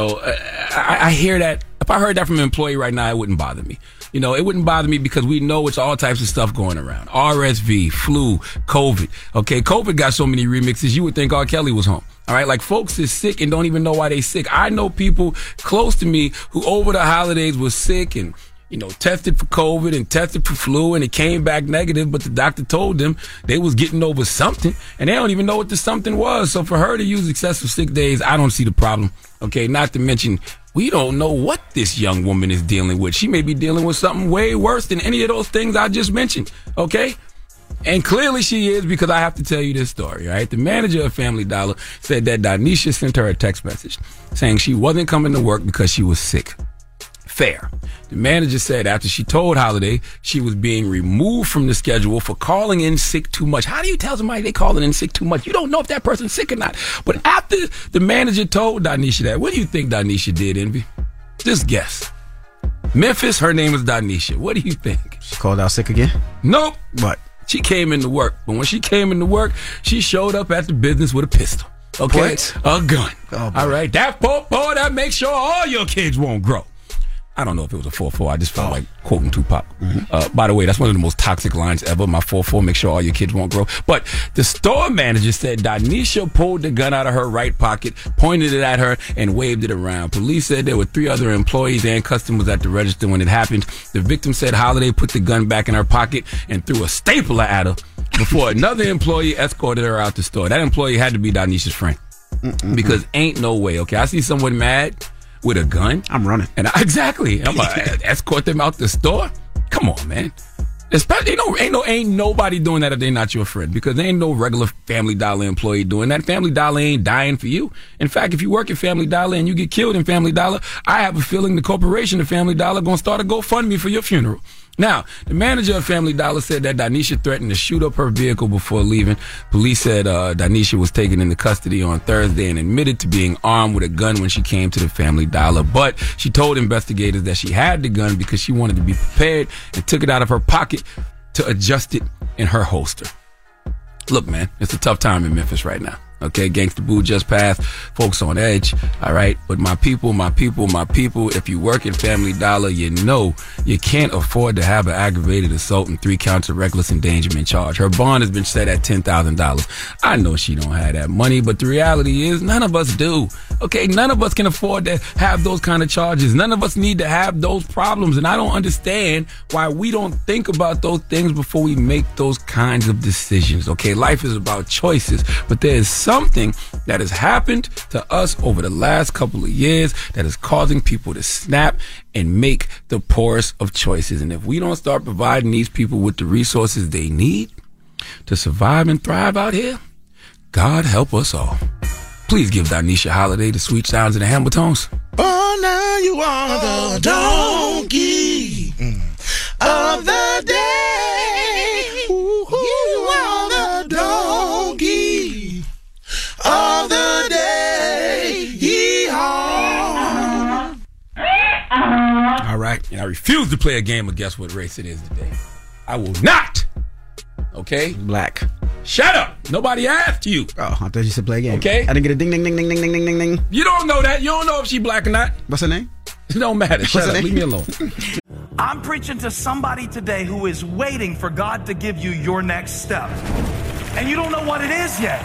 Speaker 1: I hear that. If I heard that from an employee right now, it wouldn't bother me. It wouldn't bother me because we know it's all types of stuff going around. RSV, flu, COVID. Okay, COVID got so many remixes, you would think R. Kelly was home. All right, like folks is sick and don't even know why they sick. I know people close to me who over the holidays was sick and, tested for COVID and tested for flu and it came back negative, but the doctor told them they was getting over something and they don't even know what the something was. So for her to use excessive sick days, I don't see the problem. Okay, not to mention, we don't know what this young woman is dealing with. She may be dealing with something way worse than any of those things I just mentioned, okay? And clearly she is, because I have to tell you this story, right? The manager of Family Dollar said that Donisha sent her a text message saying she wasn't coming to work because she was sick. Fair. The manager said after she told Holiday she was being removed from the schedule for calling in sick too much. How do you tell somebody they calling in sick too much? You don't know if that person's sick or not. But after the manager told Donisha that, what do you think Donisha did, Envy? Just guess. Memphis, her name is Donisha. What do you think?
Speaker 19: She called out sick again?
Speaker 1: Nope.
Speaker 19: What?
Speaker 1: She came into work. But when she came into work, she showed up at the business with a pistol. Okay?
Speaker 19: What?
Speaker 1: A gun.
Speaker 19: Oh,
Speaker 1: all right? That po-po, that makes sure all your kids won't grow. I don't know if it was a 4-4. I just felt like quoting Tupac. By the way, that's one of the most toxic lines ever. My 4-4, make sure all your kids won't grow. But the store manager said Donisha pulled the gun out of her right pocket, pointed it at her, and waved it around. Police said there were 3 other employees and customers at the register when it happened. The victim said Holiday put the gun back in her pocket and threw a stapler at her before another employee escorted her out the store. That employee had to be Donisha's friend. Because ain't no way, okay? I see someone mad with a gun,
Speaker 19: I'm running.
Speaker 1: And exactly. I'm going to escort them out the store. Come on, man. Especially, ain't nobody doing that if they're not your friend, because there ain't no regular Family Dollar employee doing that. Family Dollar ain't dying for you. In fact, if you work at Family Dollar and you get killed in Family Dollar, I have a feeling the corporation of Family Dollar going to start a GoFundMe for your funeral. Now, the manager of Family Dollar said that Donisha threatened to shoot up her vehicle before leaving. Police said Donisha was taken into custody on Thursday and admitted to being armed with a gun when she came to the Family Dollar. But she told investigators that she had the gun because she wanted to be prepared and took it out of her pocket to adjust it in her holster. Look, man, it's a tough time in Memphis right now. Okay, Gangsta Boo just passed. Folks on edge. All right. But my people, if you work at Family Dollar, you know you can't afford to have an aggravated assault and 3 counts of reckless endangerment charge. Her bond has been set at $10,000. I know she don't have that money, but the reality is none of us do. Okay, none of us can afford to have those kind of charges. None of us need to have those problems. And I don't understand why we don't think about those things before we make those kinds of decisions. Okay, life is about choices, but there is something that has happened to us over the last couple of years that is causing people to snap and make the poorest of choices. And if we don't start providing these people with the resources they need to survive and thrive out here, God help us all. Please give Donisha Holiday the sweet sounds of the Hamiltons.
Speaker 24: Oh, now you are the donkey of the day. You are the donkey of the day. Yeehaw.
Speaker 1: All right. And I refuse to play a game of guess what race it is today. I will not. Okay?
Speaker 19: Black.
Speaker 1: Shut up. Nobody asked you.
Speaker 19: Oh, I thought you said play a game.
Speaker 1: Okay.
Speaker 19: I didn't get a ding, ding, ding, ding, ding, ding, ding, ding.
Speaker 1: You don't know that. You don't know if she black or not.
Speaker 19: What's her name?
Speaker 1: It don't matter. Shut up. Leave me alone.
Speaker 15: I'm preaching to somebody today who is waiting for God to give you your next step. And you don't know what it is yet.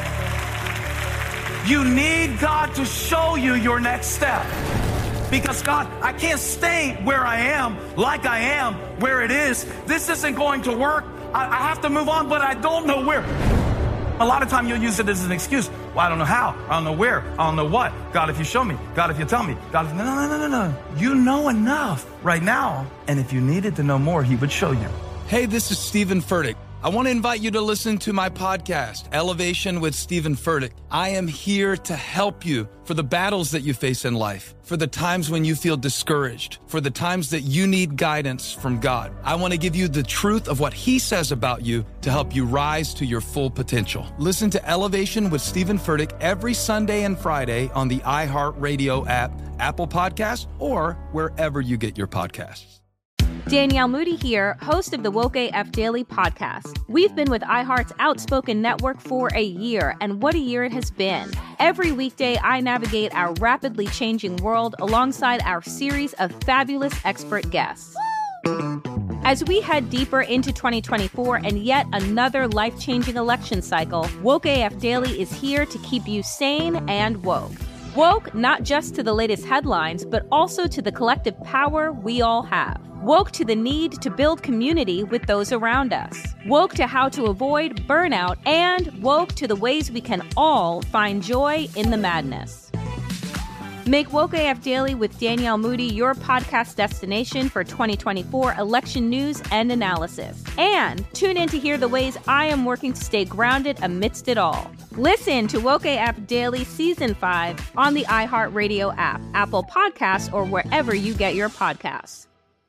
Speaker 15: You need God to show you your next step. Because God, I can't stay where I am, like I am, where it is. This isn't going to work. I have to move on, but I don't know where. A lot of time you'll use it as an excuse. Well, I don't know how. I don't know where. I don't know what. God, if you show me. God, if you tell me. God, if... No. You know enough right now. And if you needed to know more, he would show you.
Speaker 16: Hey, this is Stephen Furtick.
Speaker 15: I want to invite you to listen to my podcast, Elevation with Stephen Furtick. I am here to help you for the battles that you face in life, for the times when you feel discouraged, for the times that you need guidance from God. I want to give you the truth of what He says about you to help you rise to your full potential. Listen to Elevation with Stephen Furtick every Sunday and Friday on the iHeartRadio app, Apple Podcasts, or wherever you get your podcasts.
Speaker 16: Danielle Moody here, host of the Woke AF Daily podcast. We've been with iHeart's Outspoken Network for a year, and what a year it has been. Every weekday, I navigate our rapidly changing world alongside our series of fabulous expert guests. As we head deeper into 2024 and yet another life-changing election cycle, Woke AF Daily is here to keep you sane and woke. Woke not just to the latest headlines, but also to the collective power we all have. Woke to the need to build community with those around us. Woke to how to avoid burnout, and woke to the ways we can all find joy in the madness. Make Woke AF Daily with Danielle Moody your podcast destination for 2024 election news and analysis. And tune in to hear the ways I am working to stay grounded amidst it all. Listen to Woke AF Daily Season 5 on the iHeartRadio app, Apple Podcasts, or wherever you get your podcasts.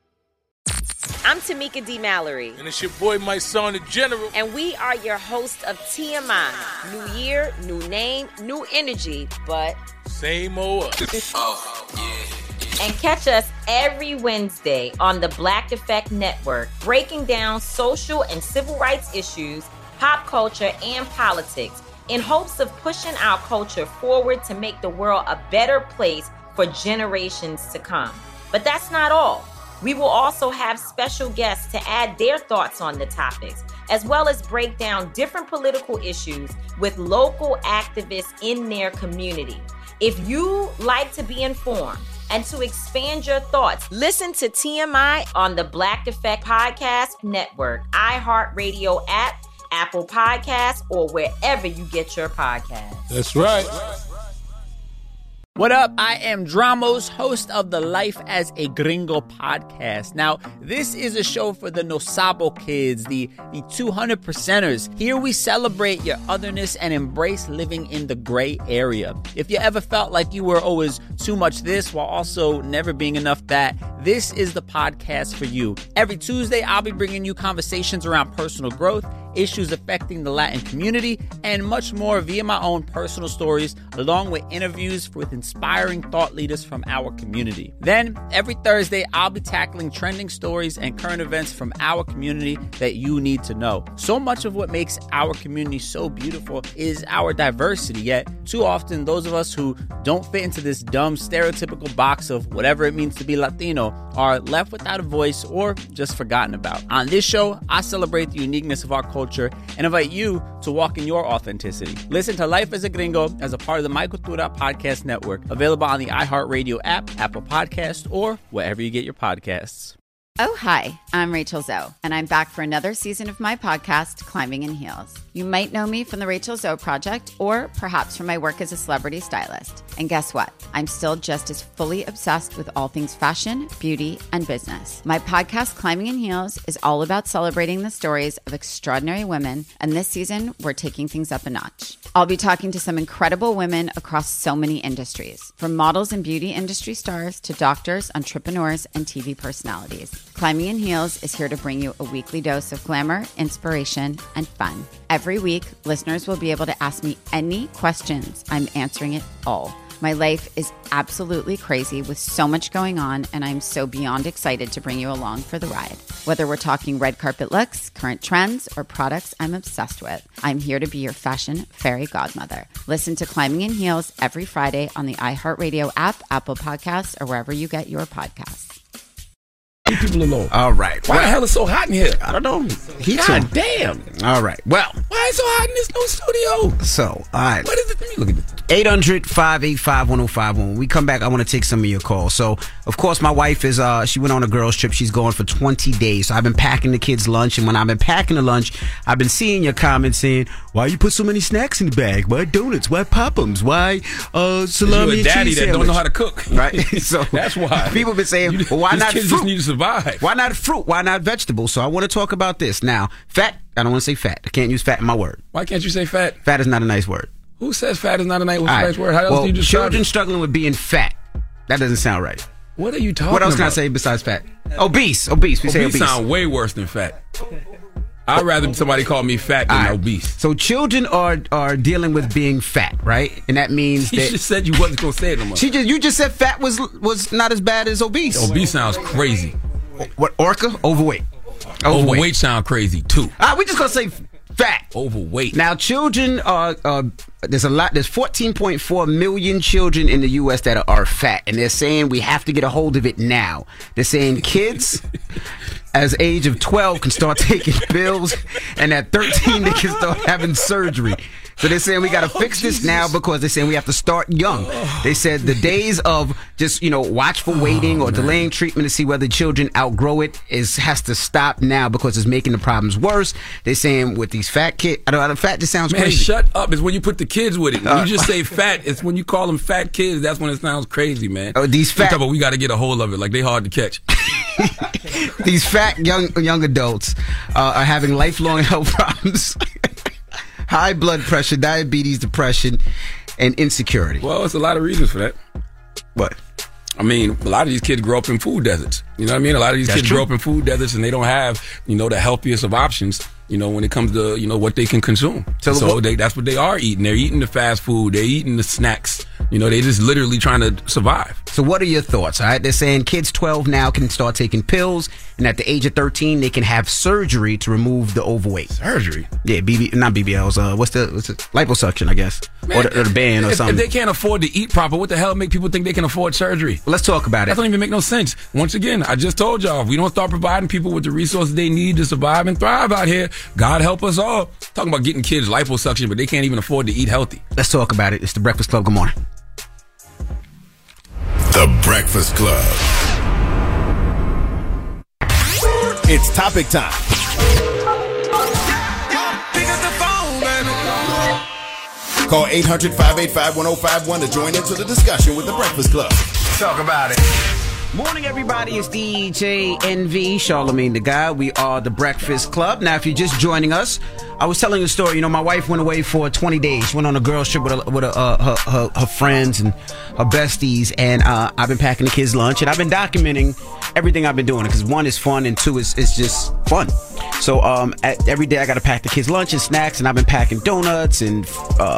Speaker 17: I'm Tamika D. Mallory.
Speaker 22: And it's your boy, my son, the General.
Speaker 17: And we are your hosts of TMI. New year, new name, new energy, but
Speaker 22: same old. Oh, yeah.
Speaker 17: And catch us every Wednesday on the Black Effect Network, breaking down social and civil rights issues, pop culture, and politics in hopes of pushing our culture forward to make the world a better place for generations to come. But that's not all. We will also have special guests to add their thoughts on the topics, as well as break down different political issues with local activists in their community. If you like to be informed and to expand your thoughts, listen to TMI on the Black Effect Podcast Network, iHeartRadio app, Apple Podcasts, or wherever you get your podcasts.
Speaker 22: That's right.
Speaker 11: What up? I am Dramos, host of the Life as a Gringo podcast. Now, this is a show for the No Sabo kids, the 200%ers. Here we celebrate your otherness and embrace living in the gray area. If you ever felt like you were always too much this while also never being enough that, this is the podcast for you. Every Tuesday, I'll be bringing you conversations around personal growth, issues affecting the Latin community, and much more via my own personal stories, along with interviews with inspiring thought leaders from our community. Then, every Thursday, I'll be tackling trending stories and current events from our community that you need to know. So much of what makes our community so beautiful is our diversity, yet too often those of us who don't fit into this dumb stereotypical box of whatever it means to be Latino are left without a voice or just forgotten about. On this show, I celebrate the uniqueness of our culture and invite you to walk in your authenticity. Listen to Life as a Gringo as a part of the My Cultura Podcast Network, available on the iHeartRadio app, Apple Podcasts, or wherever you get your podcasts.
Speaker 18: Oh, hi, I'm Rachel Zoe, and I'm back for another season of my podcast, Climbing in Heels. You might know me from the Rachel Zoe Project, or perhaps from my work as a celebrity stylist. And guess what? I'm still just as fully obsessed with all things fashion, beauty, and business. My podcast, Climbing in Heels, is all about celebrating the stories of extraordinary women, and this season, we're taking things up a notch. I'll be talking to some incredible women across so many industries, from models and beauty industry stars to doctors, entrepreneurs, and TV personalities. Climbing in Heels is here to bring you a weekly dose of glamour, inspiration, and fun. Every week, listeners will be able to ask me any questions. I'm answering it all. My life is absolutely crazy with so much going on, and I'm so beyond excited to bring you along for the ride. Whether we're talking red carpet looks, current trends, or products I'm obsessed with, I'm here to be your fashion fairy godmother. Listen to Climbing in Heels every Friday on the iHeartRadio app, Apple Podcasts, or wherever you get your podcasts.
Speaker 1: Leave people alone.
Speaker 19: All right.
Speaker 1: Why the hell is it so hot in here?
Speaker 19: I don't know.
Speaker 1: God damn.
Speaker 19: All right. Well.
Speaker 1: Why is it so hot in this new studio?
Speaker 19: So, all right.
Speaker 1: What is it? Let me look at this.
Speaker 19: 800-585-1051. When we come back, I want to take some of your calls. So, of course, my wife is, she went on a girls trip. She's going for 20 days. So I've been packing the kids' lunch. And when I've been packing the lunch, I've been seeing your comments saying, why you put so many snacks in the bag? Why donuts? Why Pop-Ems? Why salami and
Speaker 1: daddy
Speaker 19: cheese
Speaker 1: that
Speaker 19: sandwich?
Speaker 1: don't know how to cook.
Speaker 19: Right? So
Speaker 1: that's why.
Speaker 19: People have been saying, well, why not
Speaker 1: kids
Speaker 19: fruit?
Speaker 1: just need to survive.
Speaker 19: Why not fruit? Why not vegetables? So I want to talk about this. Now, fat, I don't want to say fat. I can't use fat in my word.
Speaker 1: Why can't you say fat?
Speaker 19: Fat is not a nice word.
Speaker 1: Who says fat is not a nice word? How else
Speaker 19: Well,
Speaker 1: do you describe
Speaker 19: children
Speaker 1: it?
Speaker 19: struggling with being fat. That doesn't sound right.
Speaker 1: What are you talking about?
Speaker 19: What else can I say besides fat? Obese. We say obese.
Speaker 1: Sound way worse than fat. I'd rather somebody call me fat than obese.
Speaker 19: So children are dealing with being fat, right? And that means
Speaker 1: You
Speaker 19: that
Speaker 1: just said you wasn't gonna say it no more.
Speaker 19: you just said fat was not as bad as obese.
Speaker 1: Obese sounds crazy.
Speaker 19: What orca? Overweight.
Speaker 1: Overweight sound crazy too.
Speaker 19: We just gonna say fat.
Speaker 1: Overweight.
Speaker 19: Now children are there's 14.4 million children in the US that are fat, and they're saying we have to get a hold of it now. They're saying kids as age of 12 can start taking pills, and at 13 they can start having surgery. So they're saying we got to fix this now because they're saying we have to start young. They said the days of just, watchful waiting or delaying treatment to see whether children outgrow it has to stop now because it's making the problems worse. They're saying with these fat kids, fat just sounds crazy.
Speaker 1: Shut up. It's when you put the kids with it. When you just say fat, it's when you call them fat kids, that's when it sounds crazy, man.
Speaker 19: These fat...
Speaker 1: we got to get a hold of it. Like, they hard to catch.
Speaker 19: These fat young adults are having lifelong health problems. High blood pressure, diabetes, depression, and insecurity.
Speaker 1: Well, it's a lot of reasons for that.
Speaker 19: What?
Speaker 1: I mean, a lot of these kids grow up in food deserts. You know what I mean? A lot of these kids grow up in food deserts and they don't have, the healthiest of options, when it comes to, what they can consume. So that's what they are eating. They're eating the fast food. They're eating the snacks. They just literally trying to survive.
Speaker 19: So what are your thoughts? All right, they're saying kids 12 now can start taking pills, and at the age of 13, they can have surgery to remove the overweight.
Speaker 1: Surgery?
Speaker 19: Yeah, not BBLs. What's the liposuction, I guess,
Speaker 1: Man,
Speaker 19: or the band or something.
Speaker 1: If they can't afford to eat proper, what the hell make people think they can afford surgery?
Speaker 19: Well, let's talk about it.
Speaker 1: That don't even make no sense. Once again, I just told y'all, if we don't start providing people with the resources they need to survive and thrive out here, God help us all. Talking about getting kids liposuction, but they can't even afford to eat healthy.
Speaker 19: Let's talk about it. It's The Breakfast Club. Good morning.
Speaker 4: The Breakfast Club. It's topic time. Call 800-585-1051 to join into the discussion with The Breakfast Club.
Speaker 10: Talk about it.
Speaker 19: Morning, everybody. It's DJ NV, Charlamagne the Guy. We are The Breakfast Club. Now, if you're just joining us, I was telling a story. My wife went away for 20 days. She went on a girls trip with her friends and her besties, and I've been packing the kids' lunch, and I've been documenting everything I've been doing because one is fun and two is just fun. So every day I got to pack the kids' lunch and snacks, and I've been packing donuts and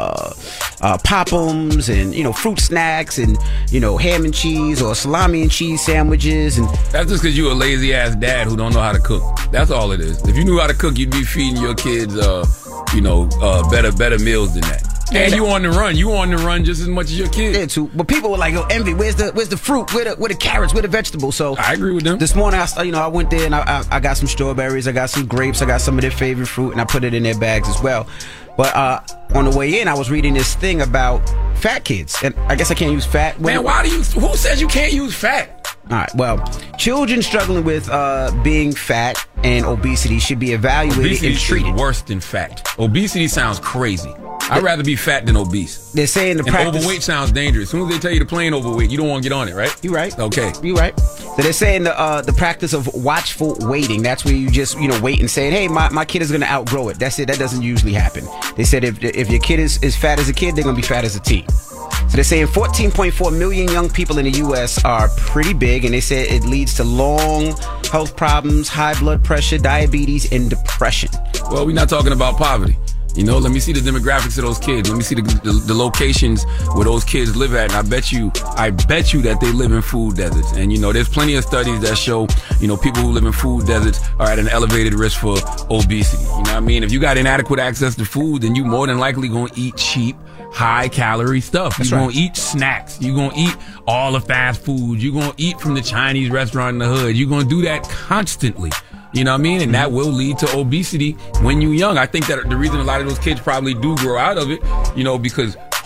Speaker 19: Pop-Ems and fruit snacks and ham and cheese or salami and cheese sandwiches. And
Speaker 1: that's just because you're a lazy ass dad who don't know how to cook. That's all it is. If you knew how to cook, you'd be feeding your kids better meals than that. And you on the run. You on the run just as much as your kids.
Speaker 19: Yeah, too. But people were like, "Yo, Envy, where's the fruit? Where the carrots? Where the vegetables?" So
Speaker 1: I agree with them.
Speaker 19: This morning, I went there and I got some strawberries, I got some grapes, I got some of their favorite fruit, and I put it in their bags as well. But on the way in, I was reading this thing about fat kids, and I guess I can't use fat.
Speaker 1: Man, who says you can't use fat?
Speaker 19: All right. Well, children struggling with being fat and obesity should be evaluated and treated.
Speaker 1: Is worse than fat. Obesity sounds crazy. I'd rather be fat than obese.
Speaker 19: They're saying
Speaker 1: overweight sounds dangerous. As soon as they tell you to plain overweight, you don't want to get on it, right?
Speaker 19: You right.
Speaker 1: Okay.
Speaker 19: You right. So they're saying the practice of watchful waiting. That's where you just wait and say, hey, my kid is going to outgrow it. That's it. That doesn't usually happen. They said if your kid is fat as a kid, they're going to be fat as a teen. So they're saying 14.4 million young people in the U.S. are pretty big, and they said it leads to long health problems, high blood pressure, diabetes, and depression.
Speaker 1: Well, we're not talking about poverty. Let me see the demographics of those kids. Let me see the locations where those kids live at. And I bet you that they live in food deserts. And, there's plenty of studies that show, people who live in food deserts are at an elevated risk for obesity. You know what I mean? If you got inadequate access to food, then you more than likely going to eat cheap, high-calorie stuff. You're going to eat snacks. You're going to eat all the fast food. You're going to eat from the Chinese restaurant in the hood. You're going to do that constantly. You know what I mean? And that will lead to obesity when you're young. I think that the reason a lot of those kids probably do grow out of it, because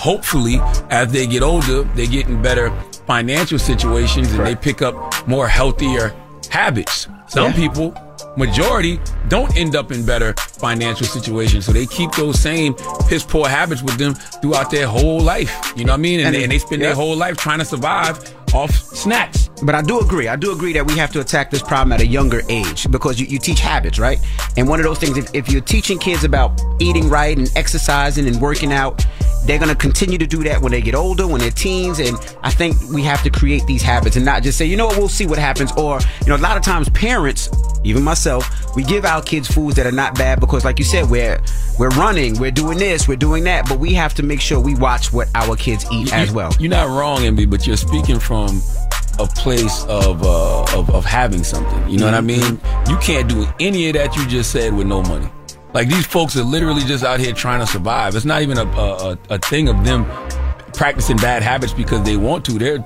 Speaker 1: hopefully, as they get older, they get in better financial situations and they pick up more healthier habits. Some people, majority, don't end up in better financial situations. So they keep those same piss poor habits with them throughout their whole life. You know what I mean? And they spend their whole life trying to survive off snacks.
Speaker 19: But I do agree that we have to attack this problem at a younger age because you teach habits, right? And one of those things, if you're teaching kids about eating right and exercising and working out, they're going to continue to do that when they get older, when they're teens. And I think we have to create these habits and not just say, you know what, we'll see what happens. Or, you know, a lot of times parents, even myself, we give our kids foods that are not bad because, like you said, we're running, we're doing this, we're doing that. But we have to make sure we watch what our kids eat as well.
Speaker 1: You're not wrong, MB, but you're speaking from a place of having something. You know what I mean? You can't do any of that you just said with no money. Like, these folks are literally just out here trying to survive. It's not even a thing of them practicing bad habits because they want to. They're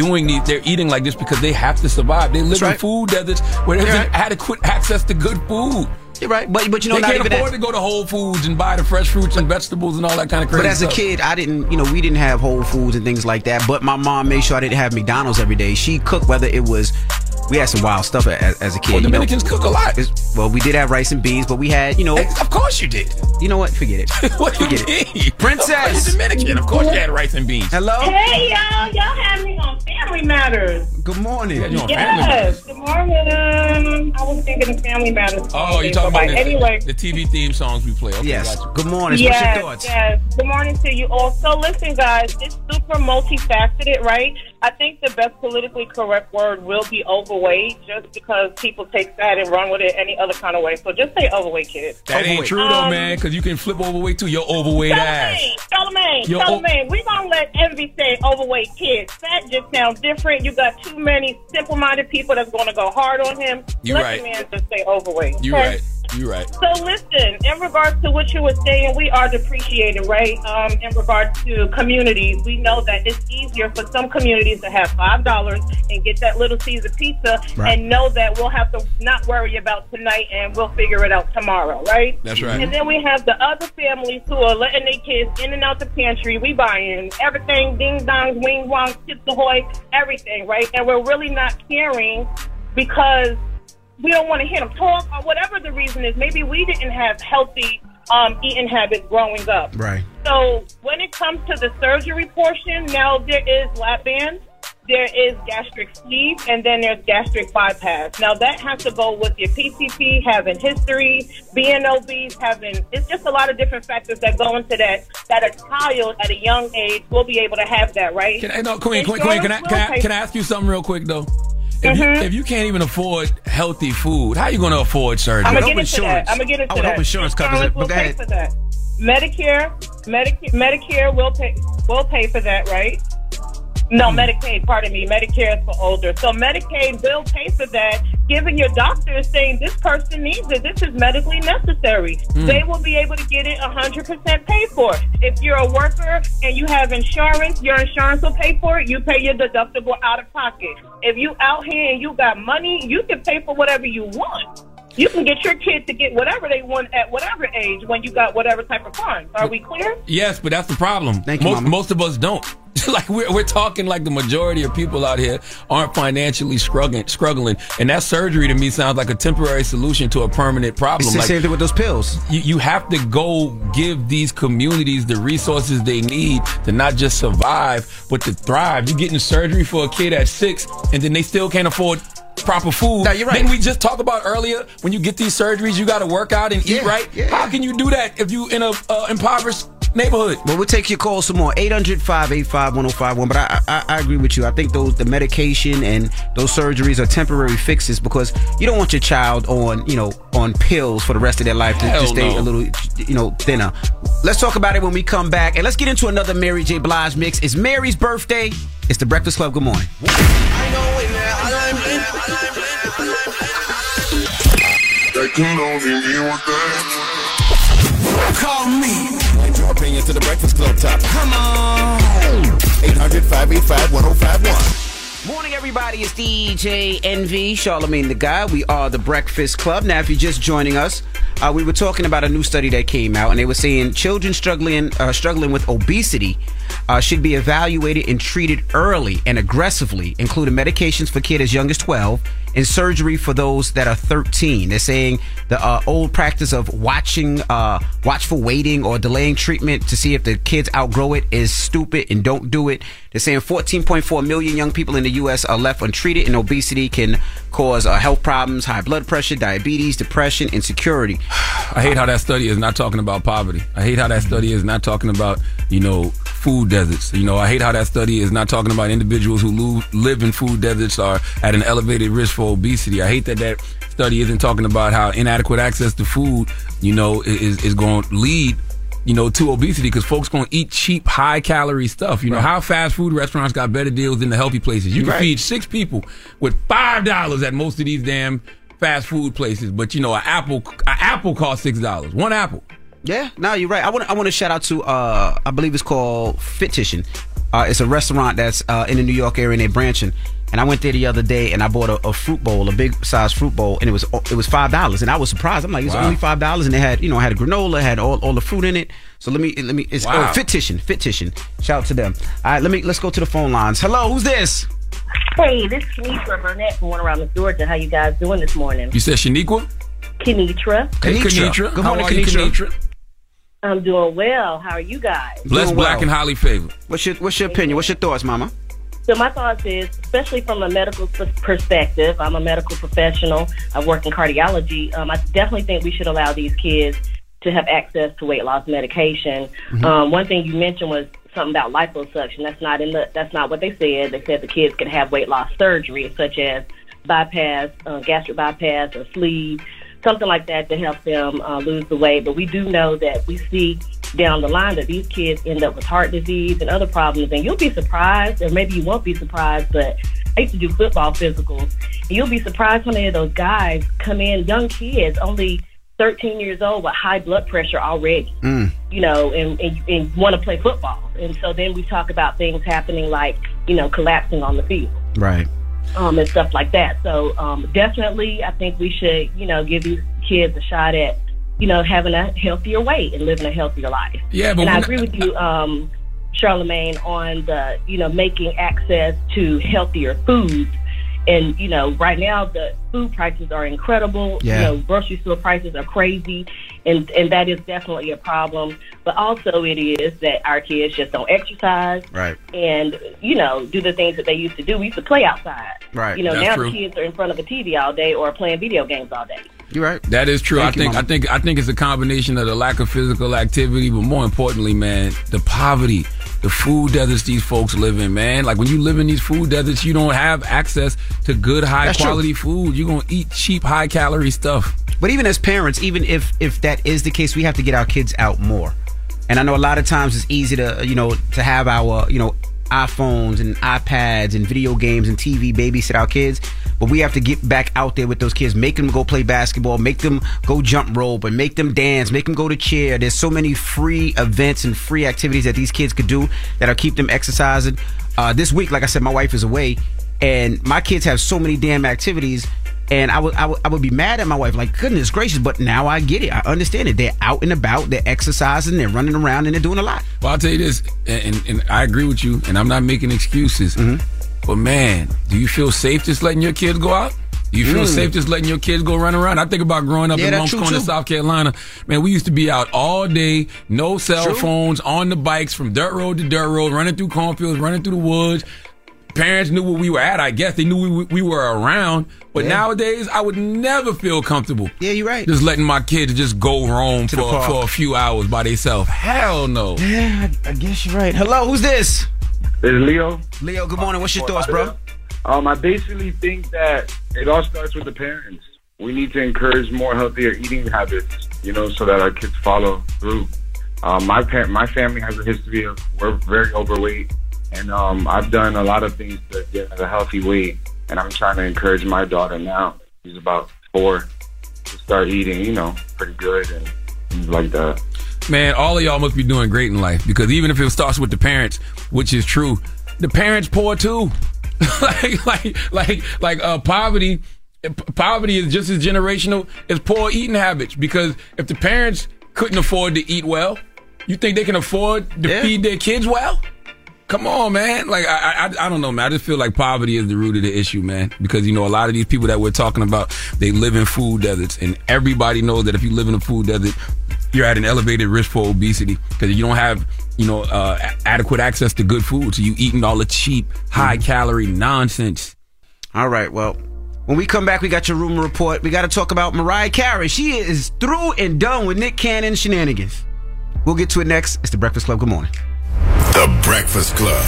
Speaker 1: eating like this because they have to survive. They live in food deserts where there's adequate access to good food.
Speaker 19: You're right, but you know,
Speaker 1: they
Speaker 19: not
Speaker 1: can't
Speaker 19: even
Speaker 1: afford to go to Whole Foods and buy the fresh fruits and vegetables and all that kind of crazy
Speaker 19: stuff. But as a kid, we didn't have Whole Foods and things like that. But my mom made sure I didn't have McDonald's every day. She cooked, whether it was, we had some wild stuff as a kid.
Speaker 1: Well, Dominicans cook a lot.
Speaker 19: Well, we did have rice and beans, but we had,
Speaker 1: Of course you did.
Speaker 19: You know what? Forget it.
Speaker 1: Forget it.
Speaker 19: Princess.
Speaker 1: You're Dominican. Of course you had rice and beans.
Speaker 19: Hello?
Speaker 25: Hey, y'all. Y'all had me on Family Matters.
Speaker 19: Good morning.
Speaker 25: Yes. Good morning. I was thinking of Family Matters.
Speaker 1: Oh, you're talking about
Speaker 25: anyway.
Speaker 1: The TV theme songs we play. Okay,
Speaker 19: yes.
Speaker 1: gotcha.
Speaker 19: Good morning.
Speaker 25: Yes,
Speaker 19: what's your thoughts?
Speaker 25: Yes. Good morning to you all. So listen, guys, it's super multifaceted, right? I think the best politically correct word will be overweight, just because people take that and run with it any other kind of way. So just say overweight, kid.
Speaker 1: That ain't true, though, man, because you can flip overweight, too. You're overweight ass.
Speaker 25: Charlamagne, we're going to let Envy say overweight kid. Fat just sounds different. You got too many simple-minded people that's going to go hard on him. Let the man just say overweight.
Speaker 1: You're right. You're right.
Speaker 25: So listen, in regards to what you were saying, we are depreciating, right? In regards to communities, we know that it's easier for some communities to have $5 and get that Little Caesar pizza and know that we'll have to not worry about tonight and we'll figure it out tomorrow, right?
Speaker 1: That's right.
Speaker 25: And then we have the other families who are letting their kids in and out the pantry. We buying everything, ding dongs, wing wongs, Chips Ahoy, everything, right? And we're really not caring because we don't want to hear them talk or whatever the reason is. Maybe we didn't have healthy eating habits growing up.
Speaker 19: Right.
Speaker 25: So when it comes to the surgery portion, now there is lap bands, there is gastric sleeve, and then there's gastric bypass. Now that has to go with your PCP, having history, being obese, it's just a lot of different factors that go into that a child at a young age will be able to have that, right?
Speaker 1: Can I ask you something real quick, though? If you can't even afford healthy food, how are you going to afford surgery?
Speaker 25: I'm going to get into that. I would hope
Speaker 19: insurance covers it.
Speaker 25: Will pay for that. Medicare will pay for that, right? No, Medicaid, pardon me. Medicare is for older. So Medicaid will pay for that, giving your doctor is saying this person needs it. This is medically necessary. They will be able to get it 100% paid for. If you're a worker and you have insurance, your insurance will pay for it. You pay your deductible out of pocket. If you out here and you got money, you can pay for whatever you want. You can get your kid to get whatever they want at whatever age when you got whatever type of funds. Are we clear?
Speaker 1: Yes, but that's the problem.
Speaker 19: Thank you,
Speaker 1: most of us don't. Like we're talking like the majority of people out here aren't financially struggling, and that surgery to me sounds like a temporary solution to a permanent problem.
Speaker 19: It's the same thing with those pills.
Speaker 1: You have to go give these communities the resources they need to not just survive but to thrive. You're getting surgery for a kid at 6, and then they still can't afford proper food.
Speaker 19: No, you're right.
Speaker 1: Didn't we just talk about earlier when you get these surgeries, you got to work out and eat right? Yeah. How can you do that if you in a impoverished neighborhood?
Speaker 19: Well, we'll take your call some more. 800-585-1051. But I agree with you. I think the medication and those surgeries are temporary fixes because you don't want your child on pills for the rest of their life to stay a little thinner. Let's talk about it when we come back, and let's get into another Mary J. Blige mix. It's Mary's birthday. It's the Breakfast Club. Good morning.
Speaker 4: Call me. Get your opinion to the Breakfast Club topic. Come on. 800-585-1051.
Speaker 19: Morning, everybody. It's DJ Envy, Charlamagne the Guy. We are the Breakfast Club. Now, if you're just joining us, we were talking about a new study that came out, and they were saying children struggling with obesity should be evaluated and treated early and aggressively, including medications for kids as young as 12 and surgery for those that are 13. They're saying the old practice of watchful waiting or delaying treatment to see if the kids outgrow it is stupid and don't do it. They're saying 14.4 million young people in the U.S. are left untreated, and obesity can cause health problems, high blood pressure, diabetes, depression, insecurity.
Speaker 1: I hate how that study is not talking about poverty. I hate how that study is not talking about, food deserts. I hate how that study is not talking about individuals who live in food deserts are at an elevated risk for obesity. I hate that study isn't talking about how inadequate access to food, is going to lead, to obesity, because folks going to eat cheap, high-calorie stuff. How fast food restaurants got better deals than the healthy places. You can feed 6 people with $5 at most of these damn fast food places, but an apple costs $6. One apple.
Speaker 19: Yeah, no, you're right. I want to shout out to I believe it's called Fitition. It's a restaurant that's in the New York area, and they're branching. And I went there the other day, and I bought a fruit bowl, a big size fruit bowl, and it was $5. And I was surprised. I'm like, it's only $5, and they had had a granola, had all the fruit in it. So let me. It's Fitition. Shout out to them. All right, let's go to the phone lines. Hello, who's this?
Speaker 26: Hey, this is Kenitra Burnett from Warner Robins, Georgia. How you guys doing this morning?
Speaker 1: You said Shaniqua?
Speaker 26: Kenitra.
Speaker 1: Hey, Kenitra. Good morning, Kenitra.
Speaker 26: I'm doing well. How are you guys?
Speaker 1: Blessed, black, and highly favored.
Speaker 19: What's your opinion? What's your thoughts, Mama?
Speaker 26: So my thoughts is, especially from a medical perspective, I'm a medical professional. I work in cardiology. I definitely think we should allow these kids to have access to weight loss medication. Mm-hmm. One thing you mentioned was something about liposuction. That's not what they said. They said the kids could have weight loss surgery, such as bypass, gastric bypass, or sleeve, something like that to help them lose the weight. But we do know that we see down the line that these kids end up with heart disease and other problems. And you'll be surprised, or maybe you won't be surprised, but I used to do football physicals. And you'll be surprised how many of those guys come in, young kids, only 13 years old with high blood pressure already, and want to play football. And so then we talk about things happening like, collapsing on the field.
Speaker 19: Right.
Speaker 26: And stuff like that. So definitely I think we should, give these kids a shot at, having a healthier weight and living a healthier life.
Speaker 1: Yeah, but
Speaker 26: and I agree with you, Charlamagne, on the, making access to healthier foods. And, right now the food prices are incredible.
Speaker 19: Yeah.
Speaker 26: Grocery store prices are crazy. And that is definitely a problem. But also it is that our kids just don't exercise.
Speaker 19: Right.
Speaker 26: And, do the things that they used to do. We used to play outside.
Speaker 19: Right.
Speaker 26: Now
Speaker 1: true.
Speaker 26: The kids are in front of a TV all day or playing video games all day.
Speaker 19: You're right.
Speaker 1: That is true.
Speaker 19: Thank you,
Speaker 1: I think it's a combination of the lack of physical activity, but more importantly, man, the poverty, the food deserts these folks live in, man. Like when you live in these food deserts, you don't have access to good, high quality food. You're gonna eat cheap, high calorie stuff.
Speaker 19: But even as parents, even if that is the case, we have to get our kids out more. And I know a lot of times it's easy to to have our iPhones and iPads and video games and TV babysit our kids, but we have to get back out there with those kids, make them go play basketball, make them go jump rope, and make them dance, make them go to cheer. There's so many free events and free activities that these kids could do that'll keep them exercising. This week, like I said, my wife is away, and my kids have so many damn activities. And I would be mad at my wife, like, goodness gracious, but now I get it. I understand it. They're out and about, they're exercising, they're running around, and they're doing a lot.
Speaker 1: Well, I'll tell you this, and I agree with you, and I'm not making excuses. Mm-hmm. But, man, do you feel safe just letting your kids go out? Do you feel safe just letting your kids go run around? I think about growing up in Moncks Corner, South Carolina. Man, we used to be out all day, no cell phones, on the bikes from dirt road to dirt road, running through cornfields, running through the woods. Parents knew where we were at. I guess they knew we were around. But nowadays, I would never feel comfortable.
Speaker 19: Yeah, you're right.
Speaker 1: Just letting my kids just go roam for a few hours by themselves. Hell no.
Speaker 19: Yeah, I guess you're right. Hello, who's this?
Speaker 3: It's Leo.
Speaker 19: Leo, good morning. What's your thoughts, bro?
Speaker 3: I basically think that it all starts with the parents. We need to encourage more healthier eating habits, so that our kids follow through. My family has a history of, we're very overweight. And I've done a lot of things to get at a healthy weight, and I'm trying to encourage my daughter now. She's about 4 to start eating, pretty good and things like that.
Speaker 1: Man, all of y'all must be doing great in life, because even if it starts with the parents, which is true, the parents poor too. Poverty is just as generational as poor eating habits, because if the parents couldn't afford to eat well, you think they can afford to feed their kids well? Come on, man. Like, I don't know, man. I just feel like poverty is the root of the issue, man. Because, a lot of these people that we're talking about, they live in food deserts. And everybody knows that if you live in a food desert, you're at an elevated risk for obesity. Because you don't have, adequate access to good food. So you eating all the cheap, high-calorie nonsense.
Speaker 19: All right, well, when we come back, we got your rumor report. We got to talk about Mariah Carey. She is through and done with Nick Cannon shenanigans. We'll get to it next. It's The Breakfast Club. Good morning.
Speaker 4: The Breakfast Club.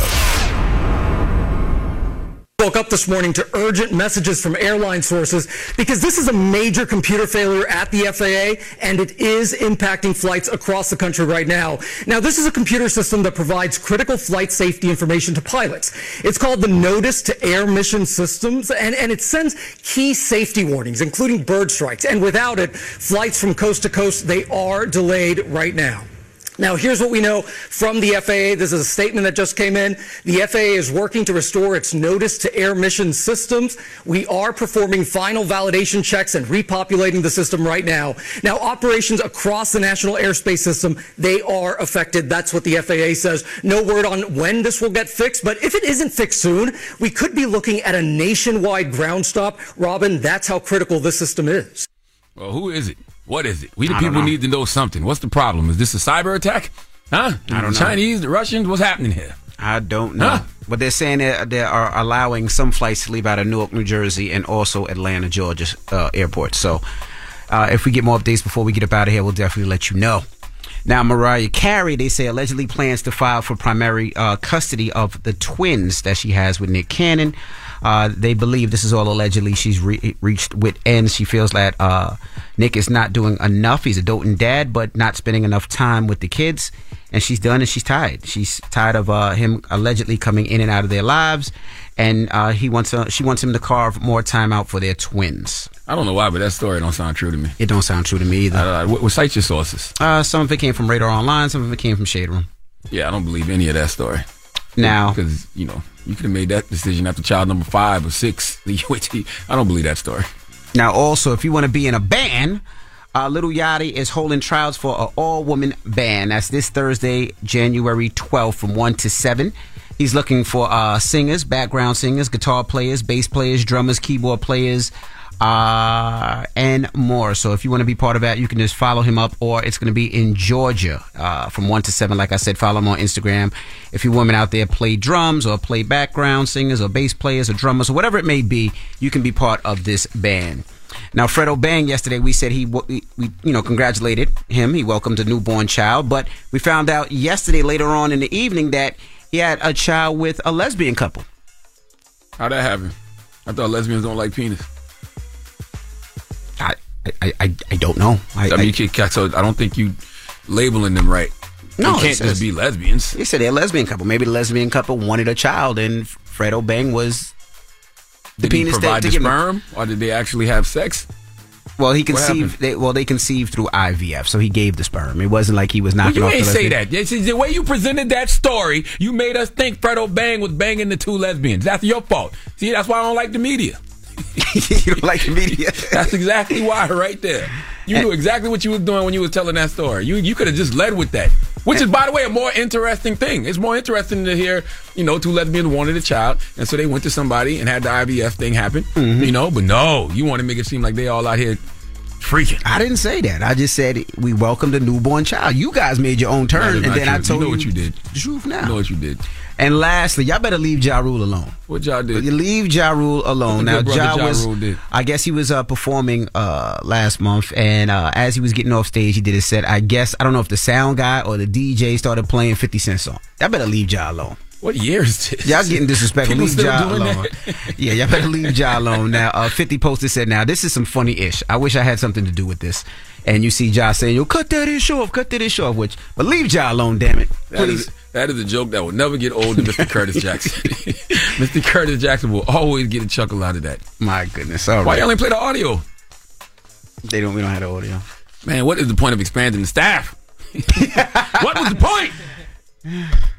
Speaker 23: Woke up this morning to urgent messages from airline sources because this is a major computer failure at the FAA, and it is impacting flights across the country right now. Now, this is a computer system that provides critical flight safety information to pilots. It's called the Notice to Air Mission Systems, and it sends key safety warnings, including bird strikes. And without it, flights from coast to coast, they are delayed right now. Now, here's what we know from the FAA. This is a statement that just came in. The FAA is working to restore its Notice to Air Mission Systems. We are performing final validation checks and repopulating the system right now. Now, operations across the National Airspace System, they are affected. That's what the FAA says. No word on when this will get fixed, but if it isn't fixed soon, we could be looking at a nationwide ground stop. Robin, that's how critical this system is.
Speaker 1: Well, who is it? What is it? We the people need to know something. What's the problem? Is this a cyber attack? Huh?
Speaker 19: I don't know.
Speaker 1: Chinese, the Russians? What's happening here?
Speaker 19: I don't know.
Speaker 1: Huh?
Speaker 19: But they're saying they are allowing some flights to leave out of Newark, New Jersey, and also Atlanta, Georgia airport. So if we get more updates before we get up out of here, we'll definitely let you know. Now, Mariah Carey, they say, allegedly plans to file for primary custody of the twins that she has with Nick Cannon. They believe this is all allegedly. She's reached wit ends. She feels that Nick is not doing enough. He's a doting dad, but not spending enough time with the kids. And she's done, and she's tired. She's tired of him allegedly coming in and out of their lives. And she wants him to carve more time out for their twins.
Speaker 1: I don't know why, but that story don't sound true to me.
Speaker 19: It don't sound true to me either.
Speaker 1: What cite your sources?
Speaker 19: Some of it came from Radar Online. Some of it came from Shade Room.
Speaker 1: Yeah, I don't believe any of that story.
Speaker 19: Now,
Speaker 1: because you could have made that decision after child number 5 or 6. I don't believe that story.
Speaker 19: Now, also, if you want to be in a band, Lil Yachty is holding trials for an all-woman band. That's this Thursday, January 12th, from 1 to 7. He's looking for singers, background singers, guitar players, bass players, drummers, keyboard players, and more. So if you want to be part of that, you can just follow him up, or it's going to be in Georgia from 1 to 7. Like I said, follow him on Instagram. If you women out there play drums or play background singers or bass players or drummers or whatever it may be, you can be part of this band. Now, Fredo Bang, yesterday we said we congratulated him. He welcomed a newborn child, but we found out yesterday later on in the evening that he had a child with a lesbian couple.
Speaker 1: How'd that happen? I thought lesbians don't like penis.
Speaker 19: I don't know.
Speaker 1: So I don't think you labeling them right.
Speaker 19: No,
Speaker 1: they can't just be lesbians.
Speaker 19: They said they're a lesbian couple. Maybe the lesbian couple wanted a child, and Fredo Bang was the
Speaker 1: did
Speaker 19: penis
Speaker 1: he provide
Speaker 19: to
Speaker 1: the sperm, or did they actually have sex?
Speaker 19: Well, he conceived. They conceived through IVF, so he gave the sperm. It wasn't like he was knocking off.
Speaker 1: You ain't
Speaker 19: the
Speaker 1: say that. The way you presented that story, you made us think Fredo Bang was banging the 2 lesbians. That's your fault. See, that's why I don't like the media.
Speaker 19: You don't like the media?
Speaker 1: That's exactly why, right there. You knew exactly what you was doing when you was telling that story. You could have just led with that. Which is, by the way, a more interesting thing. It's more interesting to hear, 2 lesbians wanted a child, and so they went to somebody and had the IVF thing happen, but no, you want to make it seem like they all out here freaking.
Speaker 19: I didn't say that. I just said we welcomed a newborn child. You guys made your own turn, and then I told you
Speaker 1: what you did.
Speaker 19: The truth now.
Speaker 1: You know what you did.
Speaker 19: And lastly, y'all better leave Ja Rule alone.
Speaker 1: What Ja did?
Speaker 19: You leave Ja Rule alone. Now,
Speaker 1: Ja Rule did.
Speaker 19: I guess he was performing last month, and as he was getting off stage, he did his set. I don't know if the sound guy or the DJ started playing 50 Cent song. Y'all better leave Ja alone.
Speaker 1: What year is this?
Speaker 19: Y'all getting disrespectful. Leave Ja alone. Yeah, y'all better leave Ja alone. Now, 50 posted said, now, this is some funny-ish. I wish I had something to do with this. And you see Ja saying, yo, cut that ish off, but leave Ja alone, damn it. Please.
Speaker 1: That is a joke that will never get old to Mr. Curtis Jackson. Mr. Curtis Jackson will always get a chuckle out of that.
Speaker 19: My goodness. All right.
Speaker 1: Why y'all ain't play the audio?
Speaker 19: We don't have the audio.
Speaker 1: Man, what is the point of expanding the staff? What was the point?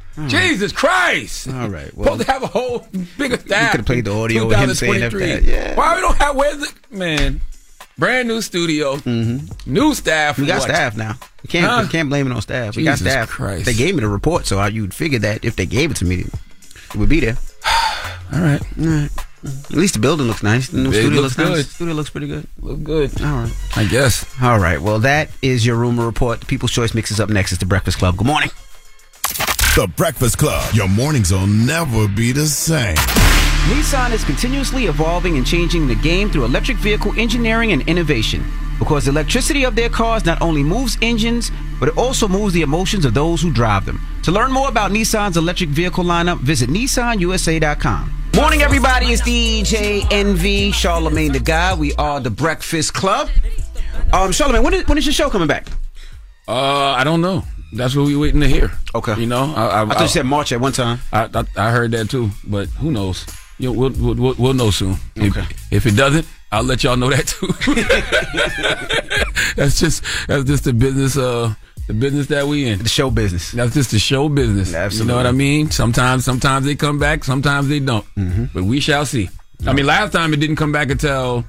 Speaker 1: Jesus Christ!
Speaker 19: All right.
Speaker 1: Well, supposed to have a whole bigger staff.
Speaker 19: We could have played the audio with him saying that. Yeah.
Speaker 1: Why we don't have? Where's the man? Brand new studio, new staff.
Speaker 19: We got staff now. We can't blame it on staff. We got staff.
Speaker 1: Christ.
Speaker 19: They gave me the report, so you'd figure that if they gave it to me, it would be there.
Speaker 1: All right.
Speaker 19: At least the building looks nice. The new studio looks good. Nice. The studio looks pretty good.
Speaker 1: Look good.
Speaker 19: All right.
Speaker 1: I guess.
Speaker 19: All right. Well, that is your rumor report. The People's Choice Mix is up next. It's The Breakfast Club. Good morning.
Speaker 4: The Breakfast Club. Your mornings will never be the same.
Speaker 19: Nissan is continuously evolving and changing the game through electric vehicle engineering and innovation. Because the electricity of their cars not only moves engines, but it also moves the emotions of those who drive them. To learn more about Nissan's electric vehicle lineup, visit nissanusa.com. Morning, everybody. It's DJ NV, Charlamagne the Guy. We are The Breakfast Club. Charlamagne, when is your show coming back?
Speaker 1: I don't know. That's what we're waiting to hear.
Speaker 19: Okay.
Speaker 1: You know,
Speaker 19: I thought you said March at one time.
Speaker 1: I heard that too, but who knows? You know, we'll know soon.
Speaker 19: Okay.
Speaker 1: If it doesn't, I'll let y'all know that too. That's just the business. The business that we in.
Speaker 19: The show business.
Speaker 1: That's just the show business.
Speaker 19: Absolutely.
Speaker 1: You know what I mean? Sometimes they come back. Sometimes they don't.
Speaker 19: Mm-hmm.
Speaker 1: But we shall see. I mean, last time it didn't come back until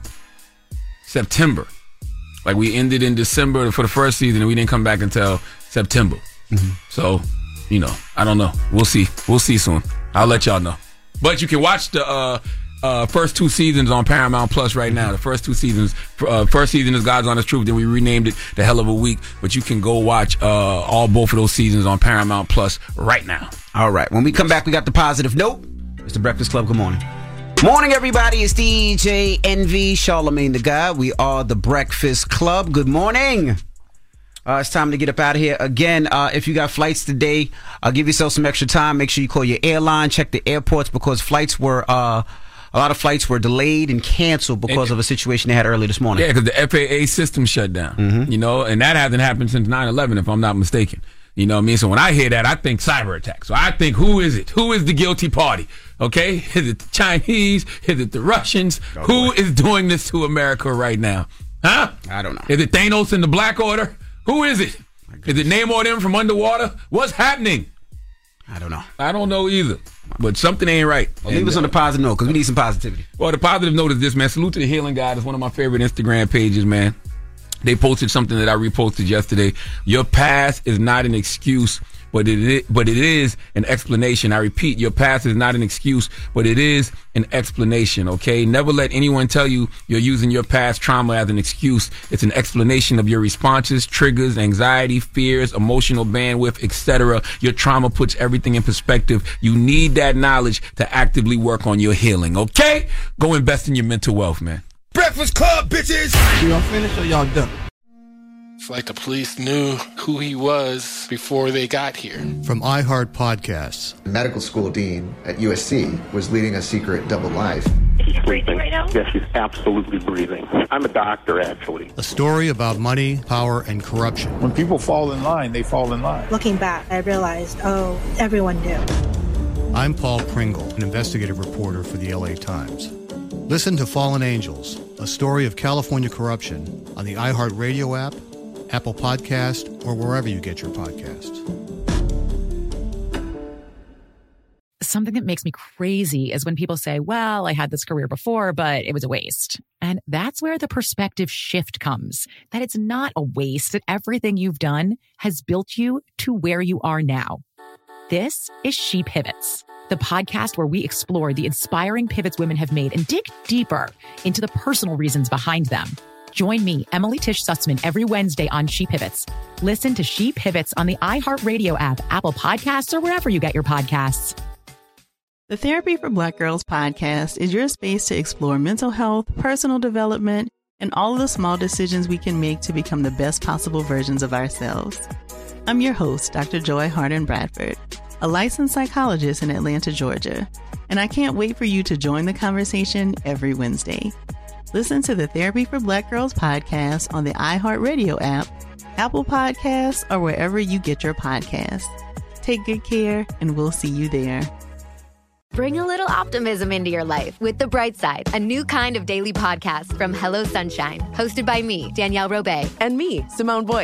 Speaker 1: September. Like we ended in December for the first season, and we didn't come back until September.
Speaker 19: Mm-hmm.
Speaker 1: So, you know, I don't know. We'll see. We'll see soon. I'll let y'all know. But you can watch the first two seasons on Paramount Plus right now. The first two seasons. First season is God's Honest Truth. Then we renamed it The Hell of a Week. But you can go watch both of those seasons on Paramount Plus right now.
Speaker 19: All right. When we come back, we got the positive note. It's The Breakfast Club. Good morning. Morning, everybody. It's DJ NV, Charlamagne the Guy. We are The Breakfast Club. Good morning. It's time to get up out of here. Again, if you got flights today, give yourself some extra time. Make sure you call your airline, check the airports, because a lot of flights were delayed and canceled because of a situation they had early this morning.
Speaker 1: Yeah, because the FAA system shut down.
Speaker 19: Mm-hmm.
Speaker 1: You know, and that hasn't happened since 9/11, if I'm not mistaken. You know what I mean? So when I hear that, I think cyber attack. So I think, who is it? Who is the guilty party? Okay? Is it the Chinese? Is it the Russians? Who is doing this to America right now? Huh?
Speaker 19: I don't know.
Speaker 1: Is it Thanos and the Black Order? Who is it? Is it Namor them from underwater? What's happening?
Speaker 19: I don't know.
Speaker 1: I don't know either. But something ain't right.
Speaker 19: Well, leave us on a positive note, because we need some positivity.
Speaker 1: Well, the positive note is this, man. Salute to the Healing God. It's one of my favorite Instagram pages, man. They posted something that I reposted yesterday. Your past is not an excuse, but it is an explanation. I repeat, your past is not an excuse, but it is an explanation, okay? Never let anyone tell you you're using your past trauma as an excuse. It's an explanation of your responses, triggers, anxiety, fears, emotional bandwidth, etc. Your trauma puts everything in perspective. You need that knowledge to actively work on your healing, okay? Go invest in your mental wealth, man.
Speaker 4: Breakfast Club, bitches!
Speaker 10: Y'all finished or y'all done?
Speaker 22: It's like the police knew who he was before they got here.
Speaker 27: From iHeart Podcasts.
Speaker 5: The medical school dean at USC was leading a secret double life.
Speaker 7: He's breathing right now? Yes, he's absolutely breathing. I'm a doctor, actually.
Speaker 27: A story about money, power, and corruption.
Speaker 12: When people fall in line, they fall in line.
Speaker 13: Looking back, I realized, everyone knew.
Speaker 27: I'm Paul Pringle, an investigative reporter for the LA Times. Listen to Fallen Angels, a story of California corruption on the iHeartRadio app, Apple Podcast, or wherever you get your podcasts.
Speaker 14: Something that makes me crazy is when people say, well, I had this career before, but it was a waste. And that's where the perspective shift comes, that it's not a waste, that everything you've done has built you to where you are now. This is She Pivots, the podcast where we explore the inspiring pivots women have made and dig deeper into the personal reasons behind them. Join me, Emily Tish Sussman, every Wednesday on She Pivots. Listen to She Pivots on the iHeartRadio app, Apple Podcasts, or wherever you get your podcasts.
Speaker 21: The Therapy for Black Girls podcast is your space to explore mental health, personal development, and all of the small decisions we can make to become the best possible versions of ourselves. I'm your host, Dr. Joy Harden Bradford, a licensed psychologist in Atlanta, Georgia, and I can't wait for you to join the conversation every Wednesday. Listen to the Therapy for Black Girls podcast on the iHeartRadio app, Apple Podcasts, or wherever you get your podcasts. Take good care, and we'll see you there.
Speaker 28: Bring a little optimism into your life with The Bright Side, a new kind of daily podcast from Hello Sunshine, hosted by me, Danielle Robay.
Speaker 29: And me, Simone Boyce.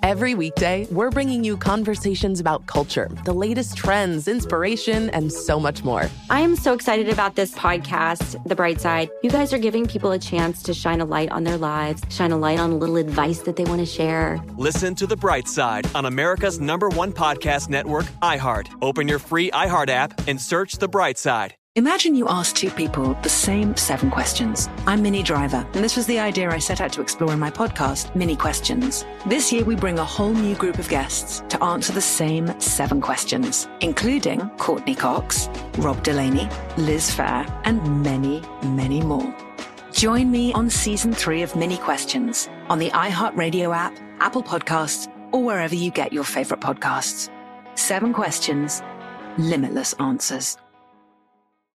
Speaker 2: Every weekday, we're bringing you conversations about culture, the latest trends, inspiration, and so much more.
Speaker 15: I am so excited about this podcast, The Bright Side. You guys are giving people a chance to shine a light on their lives, shine a light on a little advice that they want to share.
Speaker 16: Listen to The Bright Side on America's #1 podcast network, iHeart. Open your free iHeart app and search The Bright Side.
Speaker 6: Imagine you ask two people the same 7 questions. I'm Minnie Driver, and this was the idea I set out to explore in my podcast, Minnie Questions. This year, we bring a whole new group of guests to answer the same 7 questions, including Courtney Cox, Rob Delaney, Liz Phair, and many, many more. Join me on Season 3 of Minnie Questions on the iHeartRadio app, Apple Podcasts, or wherever you get your favorite podcasts. 7 questions, limitless answers.